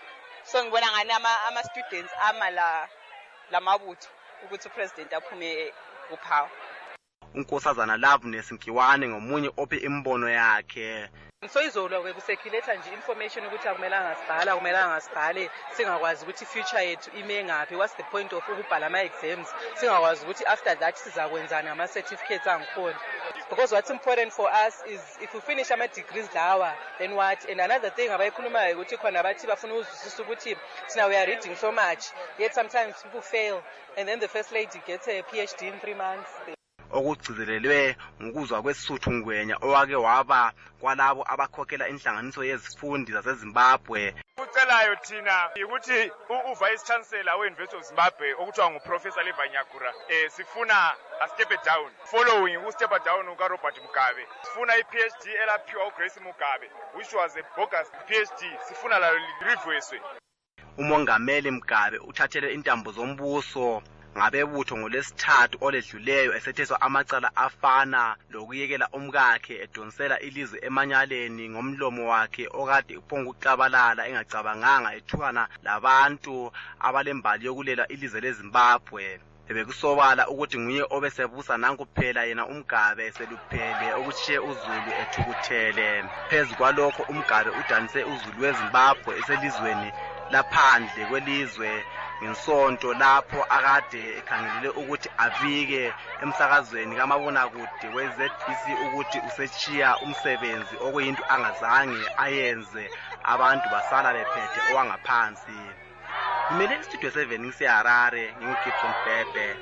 So ngibona ngani ama ama students ama la lamabutho ukuthi upresident aphume kuphawu. Unkosazana Loveness Nkiwane ngomunye ophe imbono yakhe. So izolo ke kusekiletha nje information ukuthi akumelanga sibhala akumelanga sibhale singakwazi ukuthi future yethu ime ngapi, what's the point of ukubhala ama exams singakwazi ukuthi after that sizakwenzana ama certificates angikhona. Because what's important for us is if we finish ama degrees lawa then what. And another thing abayikhulumayo ukuthi khona abathi bafuna ukuzwisisa ukuthi now we are reading so much yet sometimes people fail and then the first lady gets a PhD in three months. Okugcizelelwe ngokuzwa kwesuthu ngwenya owake waba kwalabo abakhokhela inhlanganiso yezifundi zaseZimbabwe. Ucelayo thina ukuthi uvice chancellor weUniversity of Zimbabwe okuthiwa nguProfessor Levanyagura eh sifuna a step down following u step down uka Robert Mugabe. Sifuna iPhD elaphiwa uGrace Mugabe which was a bogus PhD. Sifuna la reverse. Umongameli Mugabe uthathele intambo zombuso ngabebutho ngolesithathu oledluleyo esetheswa amacala afana lokuyekela umkakhe edonsela ilizwe emanyaleni ngomlomo wakhe okade uphonga ukucabalala engacabanganga ethukana labantu abalembali yokulela ilizwe leZimbabwe. Ebekusobala ukuthi nguye obesebusa nanku phela yena uMgabe eseluphele okutshiye uZulu ethukuthele. Phezu kwalokho uMgabe udanise uZulu weZimbabwe eselizweni laphandle kwelizwe ngesonto lapho akade ekhangelele ukuthi abike emsakazweni kamabonakude we-Z B C ukuthi usechiya umsebenzi okuyinto angazange ayenze abantu basala bephethe owangaphansi. Ngimele istudio seven ngiseHarare ngingigibson Bhebhe.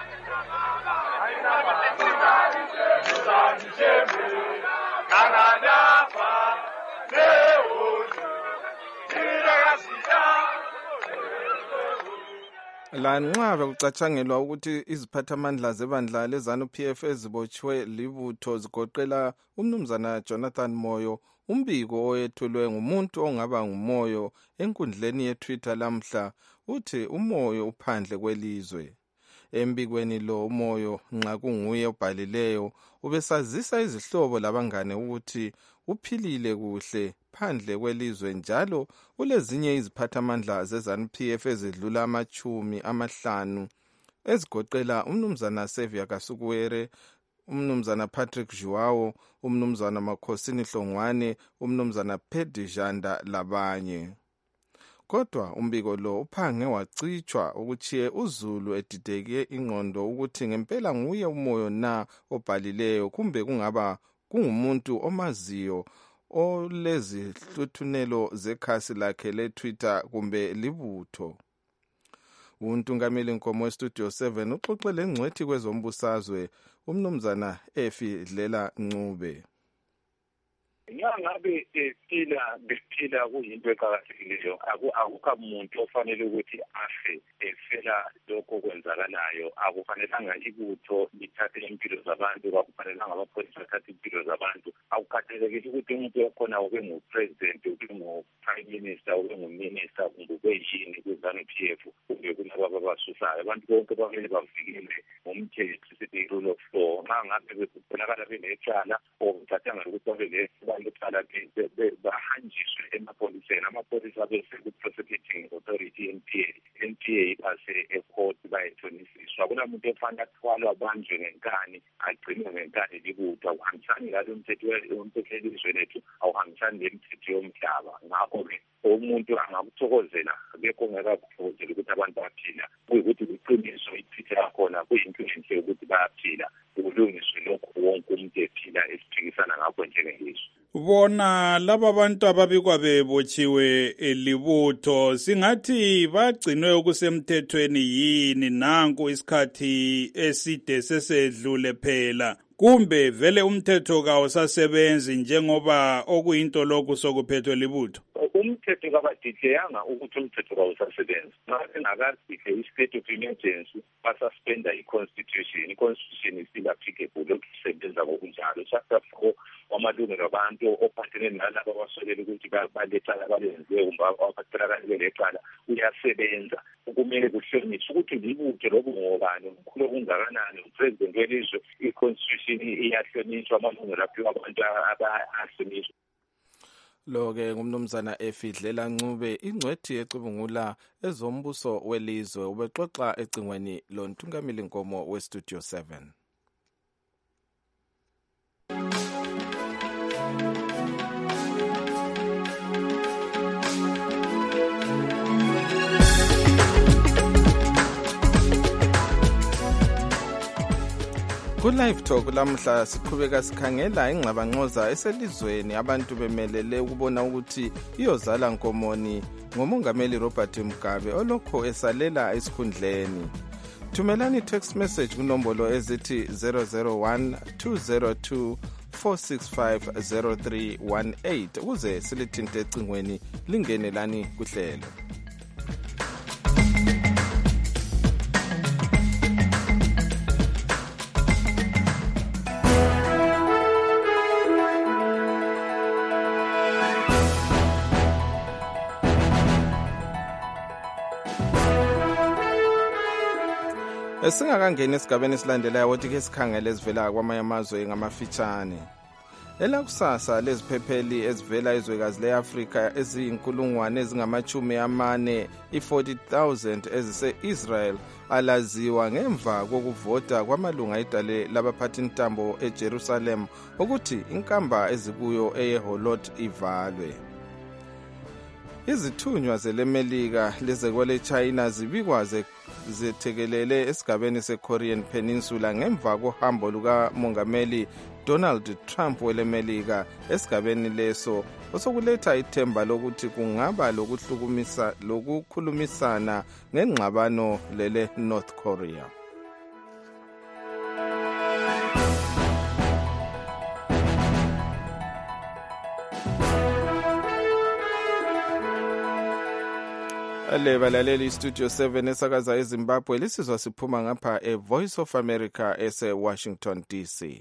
Lanxa bekucatshangelwa ukuthi iziphathamandla zebandla leZANU-P F ezibotshwe libutho zigoqela umnumzana Jonathan Moyo, umbiko oyethulwe ngumuntu ongaba nguMoyo enkundleni yeTwitter lamhla uthi uMoyo uphandle kwelizwe. Embikweni lo uMoyo nxa kunguye obhalileyo ubesazisa izihlobo labangane ukuthi uphilile kuhle phandle kwelizwe njalo ulezinye iziphathamandla zeZANU-P F ezidlula amachumi amahlanu ezigoqela umnumzana Xavier Kasukuwere, umnumzana Patrick Joao, umnumzana Makhosini Hlongwane, umnumzana Pedi Janda labanye. Kodwa umbiko lo uphange wacitshwa ukuchiye uZulu edideke ingqondo ukuthi ngempela nguye uMoyo na obhalileyo kumbe kungaba kungumuntu omaziyo olezihluthunelo zekhasi lakhe leTwitter kumbe libutho. Untungameli Nkomo weStudio seven uxoxele ngcwethi kwezombusazwe umnumzana Efi Dlela Ncube. Ngangabe ephila bephila kuyinto eqhakathekileyo akukho umuntu ofanele ukuthi afe efela lokho kwenzakalayo. Akufanelanga ibutho lithathe impilo zabantu, akufanelanga abaphoyisa bathathe impilo zabantu. Akukhathalekile ukuthi umuntu okhona ube ngupresident, ube nguprime minister, ube nguminister kumbe ube yini kwiZANU-P F kumbe kulabo abasusayo. Abantu bonke bamele bavikele ngomthetho sithi rule of law. Nxa ngabe bekubonakala benecala okuthathanga ukuthi babe lecala bahanjiswe emapoliseni, amapolisa bese ku-prosecuting authority N P A N P A base ecourt bayethonisiswa. Akunamuntu ofanele athwalwe abanjwe ngenkani agcinwe ngenkani libutho. Akuhambisani lalo mthetho womthetho lethu, awuhambisani lemithetho yomhlaba. Ngakho-ke umuntu angakuthokozela bekho ongekakuthokozela ukuthi abantu baphila kuyikuthi kuqiniso iphithe yakhona kuyinto enhle ukuthi bayaphila. kulungiswe lokhu wonke umuntu ephila esiphikisana ngakho njengelizwe. Bona laba bantu ababikwa bebotshiwe elibutho singathi bagcinwe okusemthethweni yini nanku isikhathi eside sesedlule phela kumbe vele umthetho kawusasebenzi njengoba okuyinto lokhu sokuphethwe libutho? Umthetho kabadidleyanga ukuthi umthetho kawusasebenzi. Nxa bengakadidle i-state of emergency basuspenda i-constitution. I-constitution is still applicable lokhu isebenza ngokunjalo. Chapter four wamalungelo abantu ophathelene nalabo abasolela ukuthi balecala balenziwe kumbe abatholakala belecala uyasebenza. Kumele kuhlonishwe ukuthi libutho lobu ngobani umkhulu okungakanani upresident welizwe i-constitution iyahlonishwa amalungelo aphiwa abantu abahlonishwa. Lo-ke ngumnumzana Efidlela Ncube ingcwethi ecubungula ezombuso welizwe ubexoxa ecingweni lontungamili nkomo we-Studio seven. Ku-Live Talk lamhla siqhubeka sikhangela ingxabangxoza eselizweni abantu bemelele ukubona ukuthi iyozala nkomoni ngomongameli Robert Mugabe olokho esalela esikhundleni. Thumelani text message kunombolo ezithi zero zero one two zero two four six five zero three one eight ukuze silithinte ecingweni lingene lani kuhlelo. Esingakangeni esigabeni esilandelayo wothi ke sikhangele ezivela kwamanye amazwe ngamafitshane. Elakusasa leziphepheli ezivela ezwekazi le-Afrika eziyinkulungwane ezingamachumi amane i-forty thousand ezise-Israel alaziwa ngemva kokuvota kwamalunga edale labaphathintambo eJerusalem ukuthi inkamba ezikuyo eyeholot ivalwe. Izithunywa zelemelika lezekwele China zibikwa zethekelele esigabeni se-Korean Peninsula ngemva kohambo luka mongameli Donald Trump welemelika esigabeni leso osokuletha ithemba lokuthi kungaba lokuhlukumisa lokukhulumisana ngengxabano lele North Korea. Ale balaleli Studio seven esakaza eZimbabwe lisizwa siphuma ngapha eVoice of America ese Washington D C.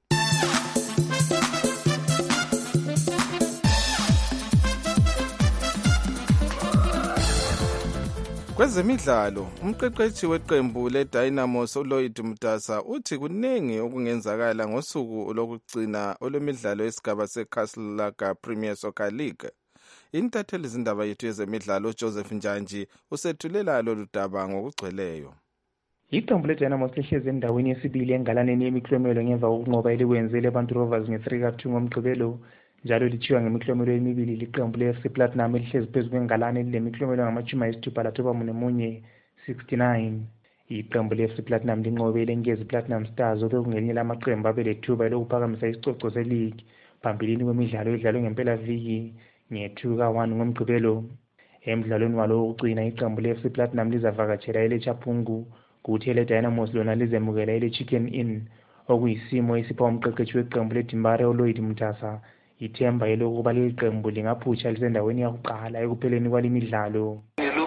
Kwezemidlalo umqeqeshi weqembu leDynamos uLloyd Mdasa uthi kunengi okungenzakala ngosuku lokugcina olwemidlalo esigaba seCastle Lager Premier Soccer League. Intatheli izindaba yethu yezemidlalo Joseph Njanji usethulela lolu daba ngokugcweleyo. Iqembu leDynamos lihlezi endaweni yesibili engalaneni yemiklomelo ngemva kokunqoba elikwenzele abantu Rovers nge-three ka two ngomgqibelo njalo lithiwa ngemiklomelo emibili liqembu le-F C Platinum elihlezi phezu kwengalane lilemiklomelo ngamachumi ayisithupha lathoba mune munye sixty-nine. Iqembu le-F C Platinum linqobele iNkezi Platinum Stars obekungelinye lamaqembu abelethuba lokuphakamisa isicoco se-league phambilini kwemidlalo edlalwe ngempelaviki nge-two ka one ngomgqibelo. Emidlalweni walo wokugcina iqembu le-F C Platinum lizavakatshela ele-Chapungu kuthi ele-Dynamos lona lizemukela ele-Chicken Inn okuyisimo esipha umqeqeshi weqembu le-Dimbare uLloyd Mdasa ithemba elokuba leli qembu lingaphutsha lisendaweni yakuqala ekupheleni kwalimidlalo.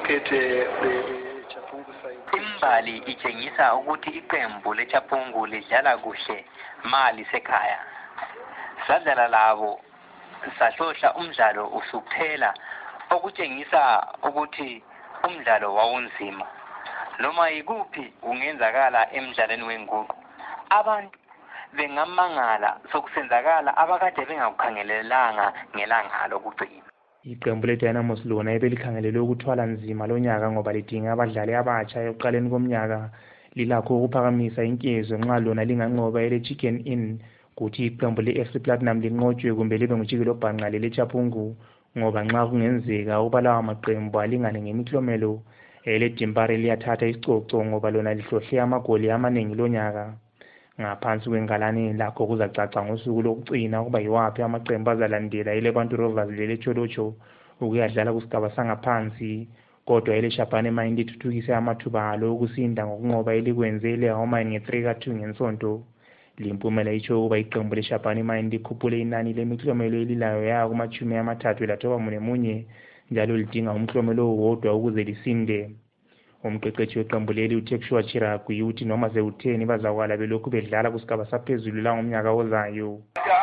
Imbali itshengisa ukuthi iqembu leChapungu lidlala kuhle mali sekhaya. Sadlala labo sahlohla umdlalo usuphela okutshengisa ukuthi umdlalo wawunzima. Noma ikuphi ungenzakala emidlalweni wenguqu. Abantu bengamangala sokusenzakala abakade bengakukhangelelanga ngelanga lokugcina. Iqembu leDynamos lona ebelikhangelele ukuthwala nzima lonyaka ngoba lidinga abadlali abatsha ekuqaleni komnyaka lilakho ukuphakamisa inkezo nxa lona linganqoba ele-Chicken Inn kuthi iqembu le-F C Platinum linqotshwe kumbe libe ngujikelo bhanqa lele-Chapungu ngoba nxa kungenzeka ukuba lawa maqembu alingane ngemiklomelo ele-Dimbare liyathatha isicoco ngoba lona lihlohle amagoli amaningi lonyaka. ngaphansi kwengalane lakho kuzacaca ngosuku lokugcina ukuba yiwaphi amaqembu azalandela ile Bantu Rovers lele Cholocho ukuyadlala kusigaba sangaphansi. Kodwa ile Shabane Mine ithuthukise amathuba alo ukusinda ngokunqoba elikwenze ile Homine nge-three ka two ngensonto. Limpumela itsho ukuba iqembu leShabane Mine likhuphule inani lemiklomelo elilayo yaya kumachumi amathathu lathoba mune munye njalo lidinga umklomelo owodwa ukuze lisinde. Umqeqeshi weqembu leli uTekshua Chiragwi uthi noma sewutheni bazakwala belokhu bedlala kusigaba saphezulu la ngomnyaka ozayo.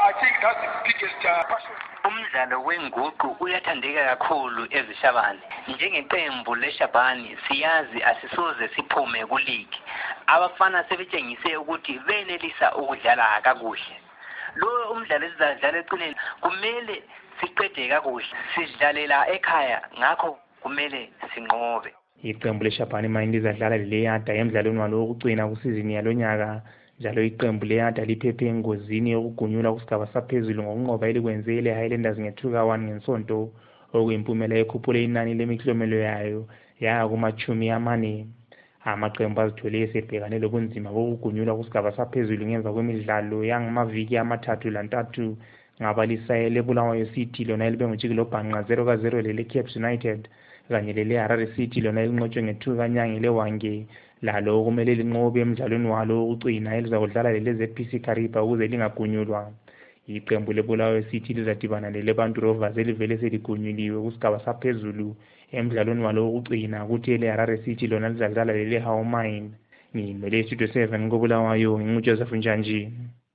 Umdlalo wenguqu uyathandeka kakhulu eziShabane. Njengeqembu leShabane siyazi asisoze siphume kuligi. Abafana sebetshengise ukuthi benelisa ukudlala kakuhle. Lo umdlalo sizadlala ecineni kumele siqede kakuhle. Sidlalela ekhaya ngakho kumele sinqobe. Iqembu leShabane Mine lizadlala leleyada emidlalweni walo wokugcina kusizini yalonyaka. Njalo iqembu leyada liphephe engozini yokugunyula kusigaba saphezulu ngokunqoba elikwenze ile Highlanders nge-two ka one ngensonto okuyimpumela ekhuphule inani lemiklomelo yayo yaya kumachumi amane. Amaqembu azithole esebhekane lobunzima bokugunyula kusigaba saphezulu ngemva kwemidlalo yangamaviki amathathu lantathu ngabalisa leBulawayo City lona elibe ngujikilo bhanqa zero ka zero lele Cape United kanye lele Harare City lona elinqotshwe nge-two kanyanga lewange lalo kumele linqobe emidlalweni walo ukucina elizakudlala lele Z P C Kariba ukuze lingagunyulwa. Iqembu leBulawayo City lizadibana lele Bantu Rovers elivele seligunyuliwe kusigaba saphezulu emidlalweni walo ukucina kuthi ele Harare City lona lizadlala lele Homine. Ngimele Studio seven koBulawayo nginguJoseph Njanji.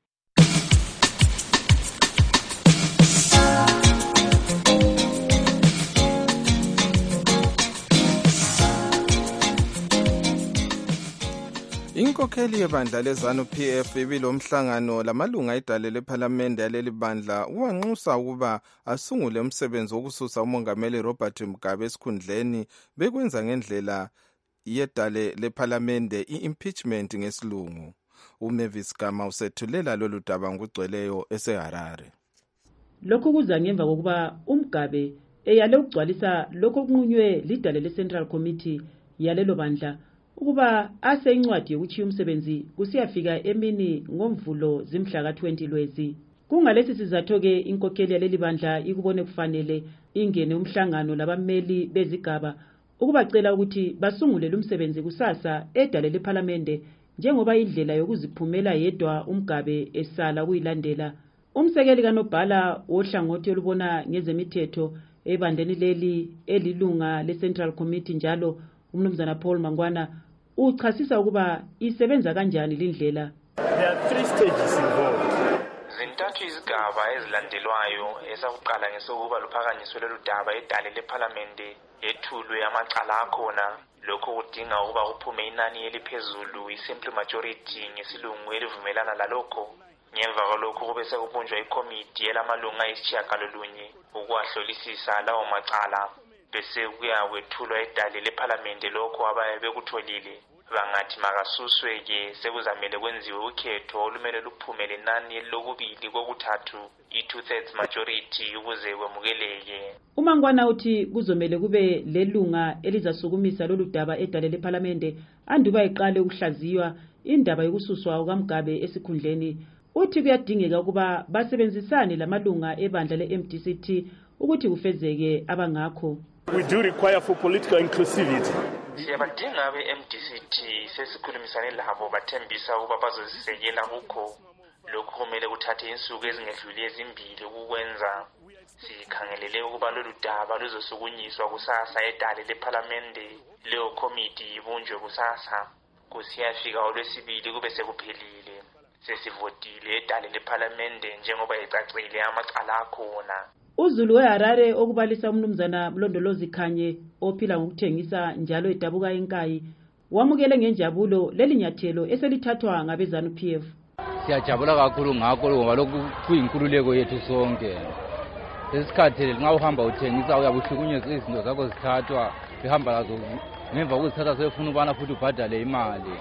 Inkokheli yebandla lezanu P F ibilomhlangano lamalunga idale lephalamende yaleli bandla uwanxusa ukuba asungule umsebenzi wokususa umongameli Robert Mugabe esikhundleni bekwenza ngendlela yedale lephalamende i-impeachment ngesilungu. uMavis Gama usethulela lolu daba ngugcweleyo eseHarare. Lokhu kuza ngemva kokuba uMgabe eyale ukugcwalisa lokho kunqunywe lidale le-Central Committee yalelo bandla ukuba ase incwadi yokuchiya umsebenzi kusiyafika emini ngomvulo zimhla ka twenty Lwezi. Kungalesi sizatho ke inkokheli yaleli bandla ikubone kufanele ingene umhlangano labameli bezigaba ukubacela ukuthi basungule umsebenzi kusasa edale lePhalamende njengoba indlela yokuziphumela yedwa uMgabe esala kuyilandela. Umsekeli kaNobhala wohlangothi olubona ngezemithetho ebandeni leli elilunga le-Central Committee njalo umnumzana Paul Mangwana uchasisa ukuba isebenza kanjani lindlela. There are three stages involved. Zintathu izigaba ezilandelwayo esakuqala ngesokuba luphakanyiswe lolu daba edale lePhalamende ethulwe amacala akhona. Lokho kudinga ukuba kuphume inani eliphezulu i-simple majority ngesilungu elivumelana lalokho. Ngemva kwalokho kube sekubunjwa ikomiti elamalunga ayisitshiyagalolunye ukuwahlolisisa lawo macala bese kuyakwethulwa edale lePhalamende lokho abaye bekutholile. Bangathi makasuswe-ke sekuzamele kwenziwe ukhetho olumele luphumele inani elokubili kokuthathu i-two-thirds majority ukuze kwemukeleke. uMangwana uthi kuzomele kube lelunga elizasukumisa lolu daba edale lePhalamende anduba iqale ukuhlaziywa indaba yokususwa kukaMgabe esikhundleni. Uthi kuyadingeka ukuba basebenzisane lamalunga ebandla le-M D C T ukuthi kufezeke abangakho. We do require for political inclusivity. Siyabadinga abe-M D C T sesikhulumisane labo bathembisa ukuba bazozisekela kukho. Lokhu kumele kuthathe insuku ezingedluli ezimbili ukukwenza. Sikhangelele ukuba lolu daba luzosukunyiswa kusasa edale lePhalamende. Leyo komiti ibunjwe kusasa. Kusiyafika olwesibili kube sekuphelile. Sesivotile edale lePhalamende njengoba ecacile amacala akhona. uZulu weHarare okubalisa umnumzana Mlondolozi Khanye ophila ngokuthengisa njalo edabuka enkayi wamukele ngenjabulo lelinyathelo eselithathwa ngabezanu P F. Siyajabula kakhulu ngakho ngoba lokhu kuyinkululeko yethu sonke. Lesikhathi nxa uhamba uthengisa uyabuhlukunyezwa izinto zakho zithathwa behamba lazo ngemva kokuzithatha sefuna ubana futhi ubhadale imali.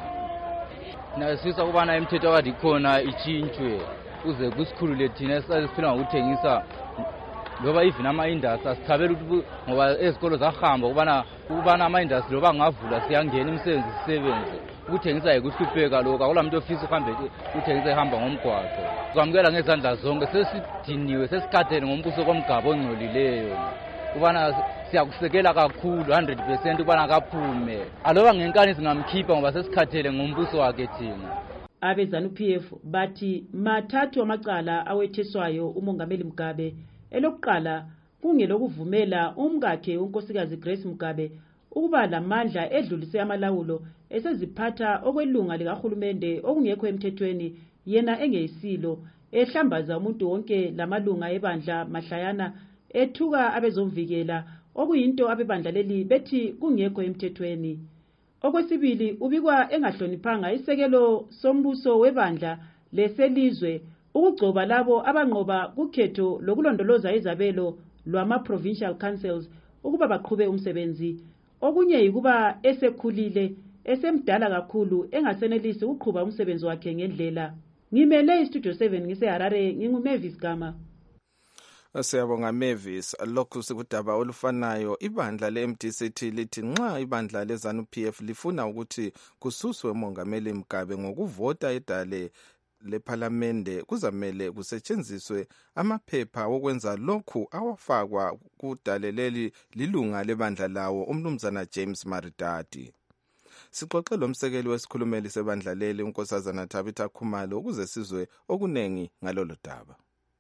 Nasisa ukubana imithetho kade ikhona itshintshwe kuze kusikhulule thina esiphila ngokuthengisa ngoba even ama-industry asithabela ukuthi ngoba ezikolo zahamba ukubana ukubana ama-industry loba angavula siyangena imisebenzi sisebenze ukuthengisa yikuhlupheka lokho akula muntu ofisa uhambe uthengisa ehamba ngomgwaqo kwamukela ngezandla zonke sesidiniwe sesikhathele ngombuso komgaba ongcolileyo kubana siyakusekela kakhulu one hundred percent kubana kaphume aloba ngenkani singamkhipha ngoba sesikhathele ngombuso wakhe thina. Abe ZANU-P F bathi mathathu amacala awetheswayo umongameli Mugabe. Elokuqala kungelokuvumela umkakhe unkosikazi Grace Mugabe ukuba lamandla edlulise amalawulo eseziphatha okwelunga likahulumende okungekho emthethweni yena engeyisilo ehlambaza umuntu wonke lamalunga ebandla mahlayana ethuka abezomvikela okuyinto abebandla leli bethi kungekho emthethweni. Okwesibili ubikwa engahloniphanga isekelo sombuso webandla leselizwe ukugcoba labo abanqoba kukhetho lokulondoloza izabelo lwama provincial councils ukuba baqhube umsebenzi. Okunye yikuba esekhulile esemdala kakhulu engasenelisi ukuqhuba umsebenzi wakhe ngendlela. Ngimele iStudio seven ngiseHarare nginguMavis Gama. Siyabonga Mavis. Lokhu sikudaba olufanayo ibandla le-M D C T lithi nxa ibandla le ZANU-P F lifuna ukuthi kususwe umongameli Mugabe ngokuvota edale lePhalamende kuzamele kusetshenziswe amaphepha okwenza lokhu awafakwa kudale leli lilunga lebandla lawo umnumzana James Maridadi. Sixoxe lomsekeli wesikhulumeli sebandla leli unkosazana Tabitha Khumalo ukuze sizwe okunengi ngalolu daba.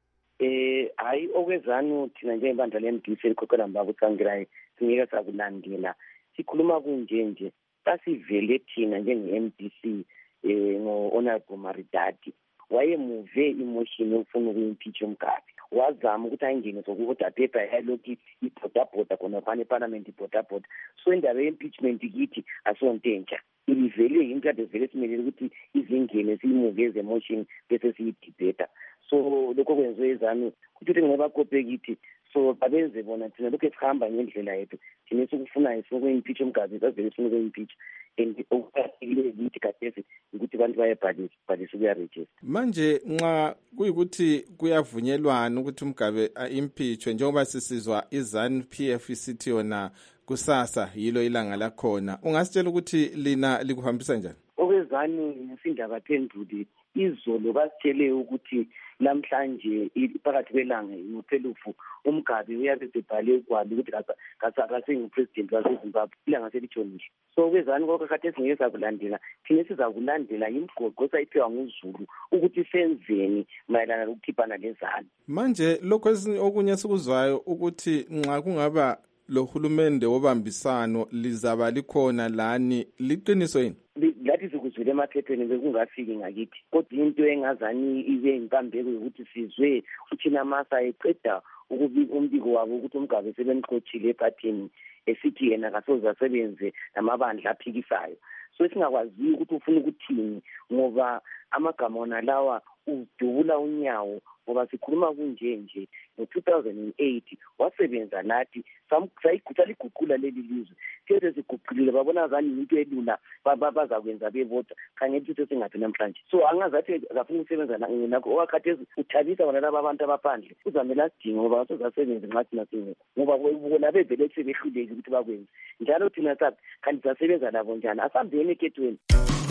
Eh hayi okwezanu thina njengebandla le-M D C likhokhela mbaba utsangirayo singeke sakulandela sikhuluma kunje nje sasivele thina njenge-M D C eh ngo-Honorable Maridadi wayemuve emotion yokufuna ukuyimpeach uMgabe wazama ukuthi ayingene sokuvoda paper yalokuthi ibhodabhoda khona phana eParliament ibhodabhoda so indaba ye-impeachment kithi asonto entsha ivele into kade vele simelele ukuthi izingene siyimuveze emotion bese siyidebate so lokho kwenziwe ezanu ukuthi ngoba kope kithi so babenze bona thina lokho esihamba ngendlela yethu thina sikufunayo sokuimpeach uMgabe sasivele sifuna ukuyimpeach and okuqhathekile ukuthi kathesi ukuthi abantu bayabhalisa bhalisa ukuyaregister. Manje nxa kuyikuthi kuyavunyelwana ukuthi uMgabe a-impeachwe njengoba sisizwa iZANU-P F isithi yona kusasa yilo ilanga lakhona, ungasitshela ukuthi lina likuhambisa njani? Okwezanu sindaba phenduli izolo basitshele ukuthi namhlanje phakathi kwelanga ngophelufu uMgabe uyabe sebhale ugwalo ukuthi kasengupresident waseZimbabwe ilanga selitshonile. So kwezani konke kade singeke sakulandela thina sizakulandela imigoqo sayiphiwa nguZulu ukuthi senzeni mayelana lokuthiphana lezanu. Manje lokho okunye sikuzwayo ukuthi nxa kungaba lo hulumende wobambisano lizaba likhona lani liqiniso yini? Lathi sikuzwile emaphepheni bekungafiki ngakithi kodwa into engazani ibe inkambeko yokuthi sizwe ukuthi namasa eqeda ukubika umbiko wabo ukuthi uMgabe sebemxothile ephathini esithi yena kasoze asebenze namabandla aphikisayo. So singakwazi ukuthi ufuna ukuthini ngoba amagama ona lawa udubula unyawo ngoba sikhuluma kunje nje ngo-two thousand eight wasebenza nathi sayiguqula liguqula leli lizwe khethe siguqulile babona zani into elula bazakwenza bevota khanye ukuthi singathi namhlanje. So angazathi akafuna ukusebenza nakho owakhathesi uthabisa bona laba abantu abaphandle uzamele asidinge ngoba asozasebenza nxa thina singekho ngoba bona bevele sebehluleki ukuthi bakwenze njalo thina sathi kanti sasebenza labo njani asambeni ekhethweni.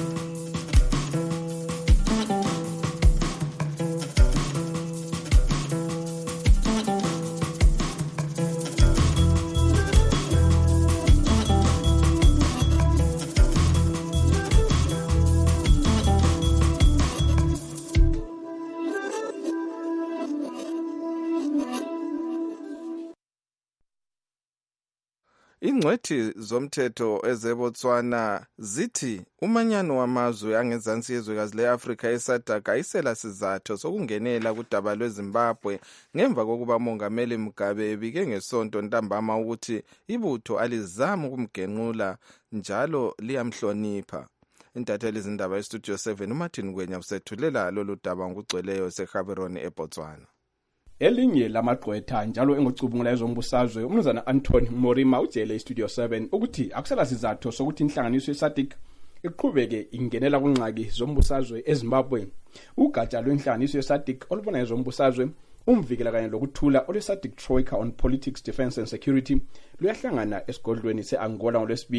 Ingcwethi zomthetho ezeBotswana zithi umanyano wamazwe angezansi yezwekazi le-Afrika eSADC ayisela sizathu sokungenela kudaba lweZimbabwe ngemva kokuba umongameli Mugabe ebike ngesonto ntambama ukuthi ibutho alizama ukumgenqula njalo liyamhlonipha. Intatheli izindaba eStudio seven uMartin Ngwenya usethulela lolu daba ngokugcweleyo eGaborone eBotswana. Elinye lamagqwetha njalo engocubungula ezombusazwe umnumzana Anthony Morima utshele iStudio seven ukuthi akusela sizathu sokuthi inhlanganiso yeSADC iqhubeke ingenela kunqaki zombusazwe eZimbabwe. Ugatsha lwenhlanganiso yeSADC olubona ezombusazwe umvikela kanye lokuthula olweSADC Troika on Politics, Defense and Security luyahlangana esigodlweni seAngola ngolwesibili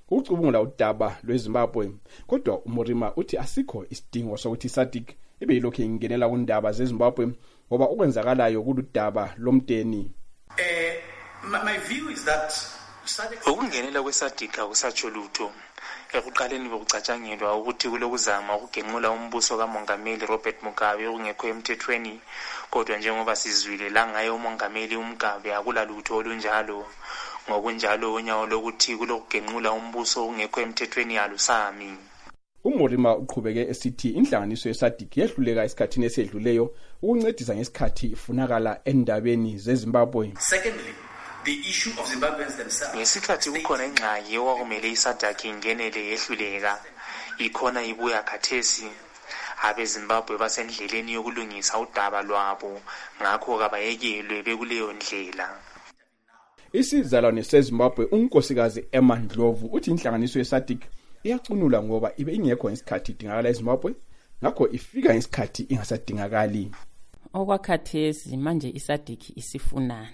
ukucubungula udaba lweZimbabwe. Kodwa uMorima uthi asikho isidingo sokuthi iSADC ibe yilokhu ingenela kundaba zeZimbabwe ngoba okwenzakalayo kuludaba lomdeni. Eh my view is that ukungenela kweSADC akusatsho lutho. Ekuqaleni bekucatshangelwa ukuthi kulokuzama ukugenqula umbuso kaMongameli Robert Mugabe ongekho emthethweni, kodwa njengoba sizwile la ngaye uMongameli uMugabe akula lutho olunjalo. Ngokunjalo unyawo lokuthi kulokugenqula umbuso ongekho emthethweni alusami. uMorima uqhubeke esithi inhlanganiso yeSADC yehluleka esikhathini esedluleyo ukuncedisa ngesikhathi ifunakala endabeni zeZimbabwe. Secondly, the issue of Zimbabweans themselves. Ngesikhathi kukhona ingxaki okwakumele iSADC ingenele yehluleka, ikhona ibuya khathesi. AbeZimbabwe basendleleni yokulungisa udaba lwabo, ngakho kabayekelwe bekuleyo ndlela. Isizalwane seZimbabwe unkosikazi Emma Ndlovu uthi inhlanganiso yeSADC iyacunula ngoba ibe ingekho isikhathi idingakala eZimbabwe, ngakho ifika isikhathi ingasadingakali. Okwakhathesi manje iSADC isifunana.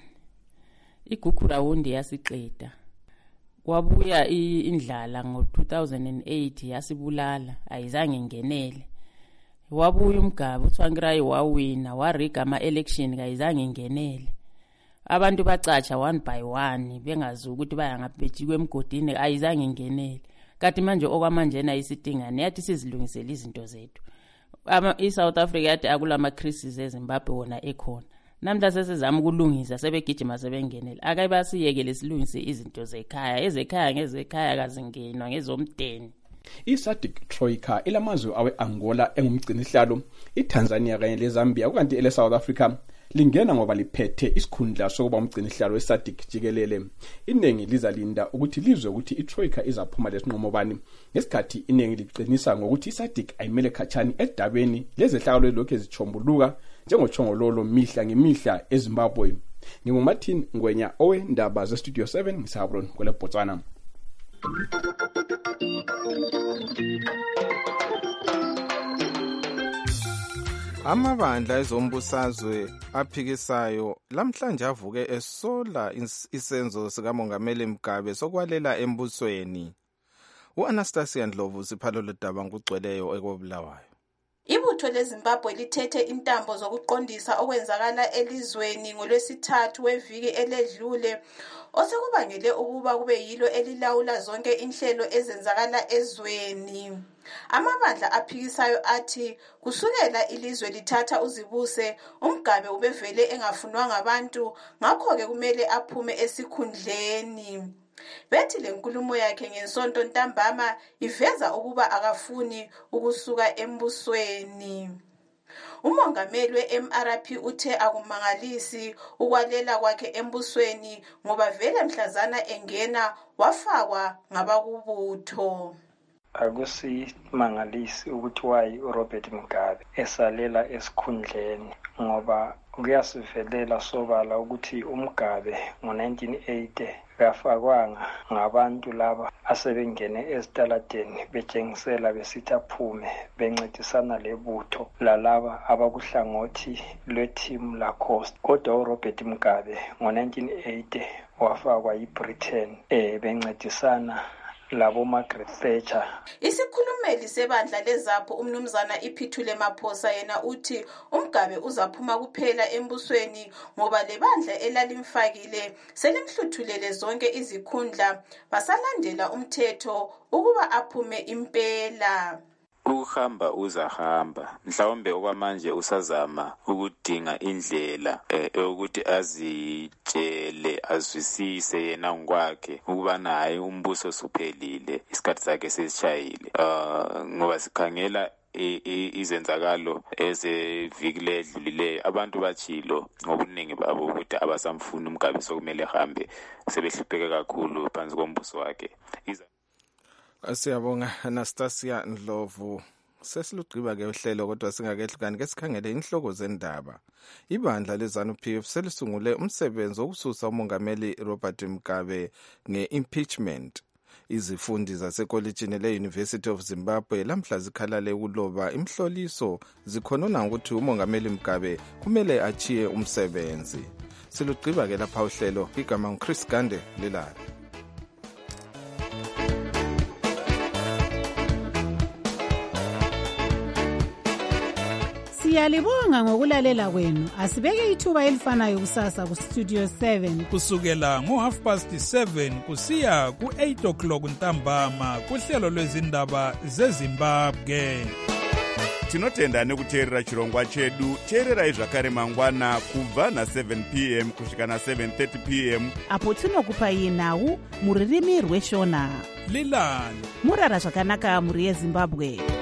Igugura wonde yasiqeda. Kwabuya indlala ngo two thousand eight yasibulala, ayizange ingenele. Wabuya uMgabe uThwangirai wawina wariga ama election kayizange ingenele. Abantu bacatsha one by one bengazi ukuthi baya ngabhejikwe emgodini ayizange ingenele. Kanti manje okwamanjena isidingane yathi sizilungisele izinto zethu. Ama iSouth Africa yathi akulama crisis eZimbabwe wona ekhona. Namhla sesizama ukulungisa sebegijima sebengenele. Akayibasiyekele silungise izinto zekhaya, ezekhaya ngezekhaya kazingenwa ngezomdeni. iSADC Troika ilamazwe awe Angola engumgcini sihlalo, iTanzania kanye leZambia ukanti ele South Africa lingena ngoba liphethe isikhundla sokuba umgcini sihlalo weSADC jikelele. Inengi lizalinda ukuthi lizwe ukuthi iTroika izaphuma lesinqumo bani, ngesikhathi inengi liqinisa ngokuthi iSADC ayimele khatshani edabeni lezehlakalo ezilokhu ezichombuluka njengochongololo mihla ngemihla eZimbabwe. NginguMartin Ngwenya owendaba zeStudio seven ngisabron kwele Botswana. Amabandla ezombusazwe aphikisayo lamhlanje avuke esola isenzo sikaMongameli Mugabe sokwalela embusweni. uAnastasia Ndlovu siphalo ledaba ngugcweleyo ekobulawayo. Ibutho leZimbabwe lithethe intambo zokuqondisa okwenzakala elizweni ngolwesithathu weviki eledlule osekubangele ukuba kube yilo elilawula zonke inhlelo ezenzakala ezweni. Amabandla aphikisayo athi kusukela ilizwe lithatha uzibuse uMgabe ubevele engafunwa ngabantu, ngakho ke kumele aphume esikhundleni. Bethi lenkulumo yakhe ngensonto ntambama iveza ukuba akafuni ukusuka embusweni. Umongameli we-M R P uthe akumangalisi ukwalela kwakhe embusweni ngoba vele mhlazana engena wafakwa ngabakubutho. Akusimangalisi ukuthi wayi uRobert Mugabe esalela esikhundleni ngoba kuyasivelela sobala ukuthi uMgabe ngo nineteen eighty kafakwanga ngabantu laba asebengene ezitaladeni betshengisela besithi aphume bencedisana lebutho lalaba abakuhlangothi lweteam laCoast. Kodwa uRobert Mugabe ngo nineteen eighty wafakwa yiBritain eh bencedisana labo Margaret Thatcher. Isikhulumeli sebandla lezapho umnumzana Iphithule Maphosa yena uthi uMgabe uzaphuma kuphela embusweni ngoba lebandla elalimfakile selimhluthulele zonke izikhundla basalandela umthetho ukuba aphume impela. Ukuhamba uzahamba, mhlawumbe okwamanje usazama ukudinga indlela ukuthi azitshele azwisise yena ngokwakhe ukuba naye umbuso suphelile, isikhathi sakhe sesishayile. Uh, ngoba sikhangela izenzakalo ezevikile edlulileyo abantu bachilo ngobuningi babo ukuthi abasamfuni uMgabe sokumele ehambe, sebehlupheke kakhulu phansi kombuso wakhe. Siyabonga Anastasia Ndlovu. Sesilugqiba ke uhlelo kodwa singakehlukani ke sikhangele inhloko zendaba. Ibandla leZANU-P F selisungule umsebenzi wokususa uMongameli Robert Mugabe nge-impeachment. Izifundi zasekolejini le-University of Zimbabwe lamhla zikhalale ukuloba imhloliso zikhonona ukuthi uMongameli Mugabe kumele achiye umsebenzi. Silugqiba ke lapha uhlelo igama nguChris Gande lelala. Siyalibonga ngokulalela kwenu. Asibeke ithuba elifanayo kusasa ku Studio seven. Kusukela ngo half past seven kusiya ku eight o'clock ntambama kuhlelo lwezindaba zeZimbabwe. Tinotenda nekuteerera chirongwa chedu. Teererai zvakare mangwana kubva na seven p m kusvika na seven thirty p m apo tinokupai nhau muririmi rweshona. Lilani murara zvakanaka muri yeZimbabwe.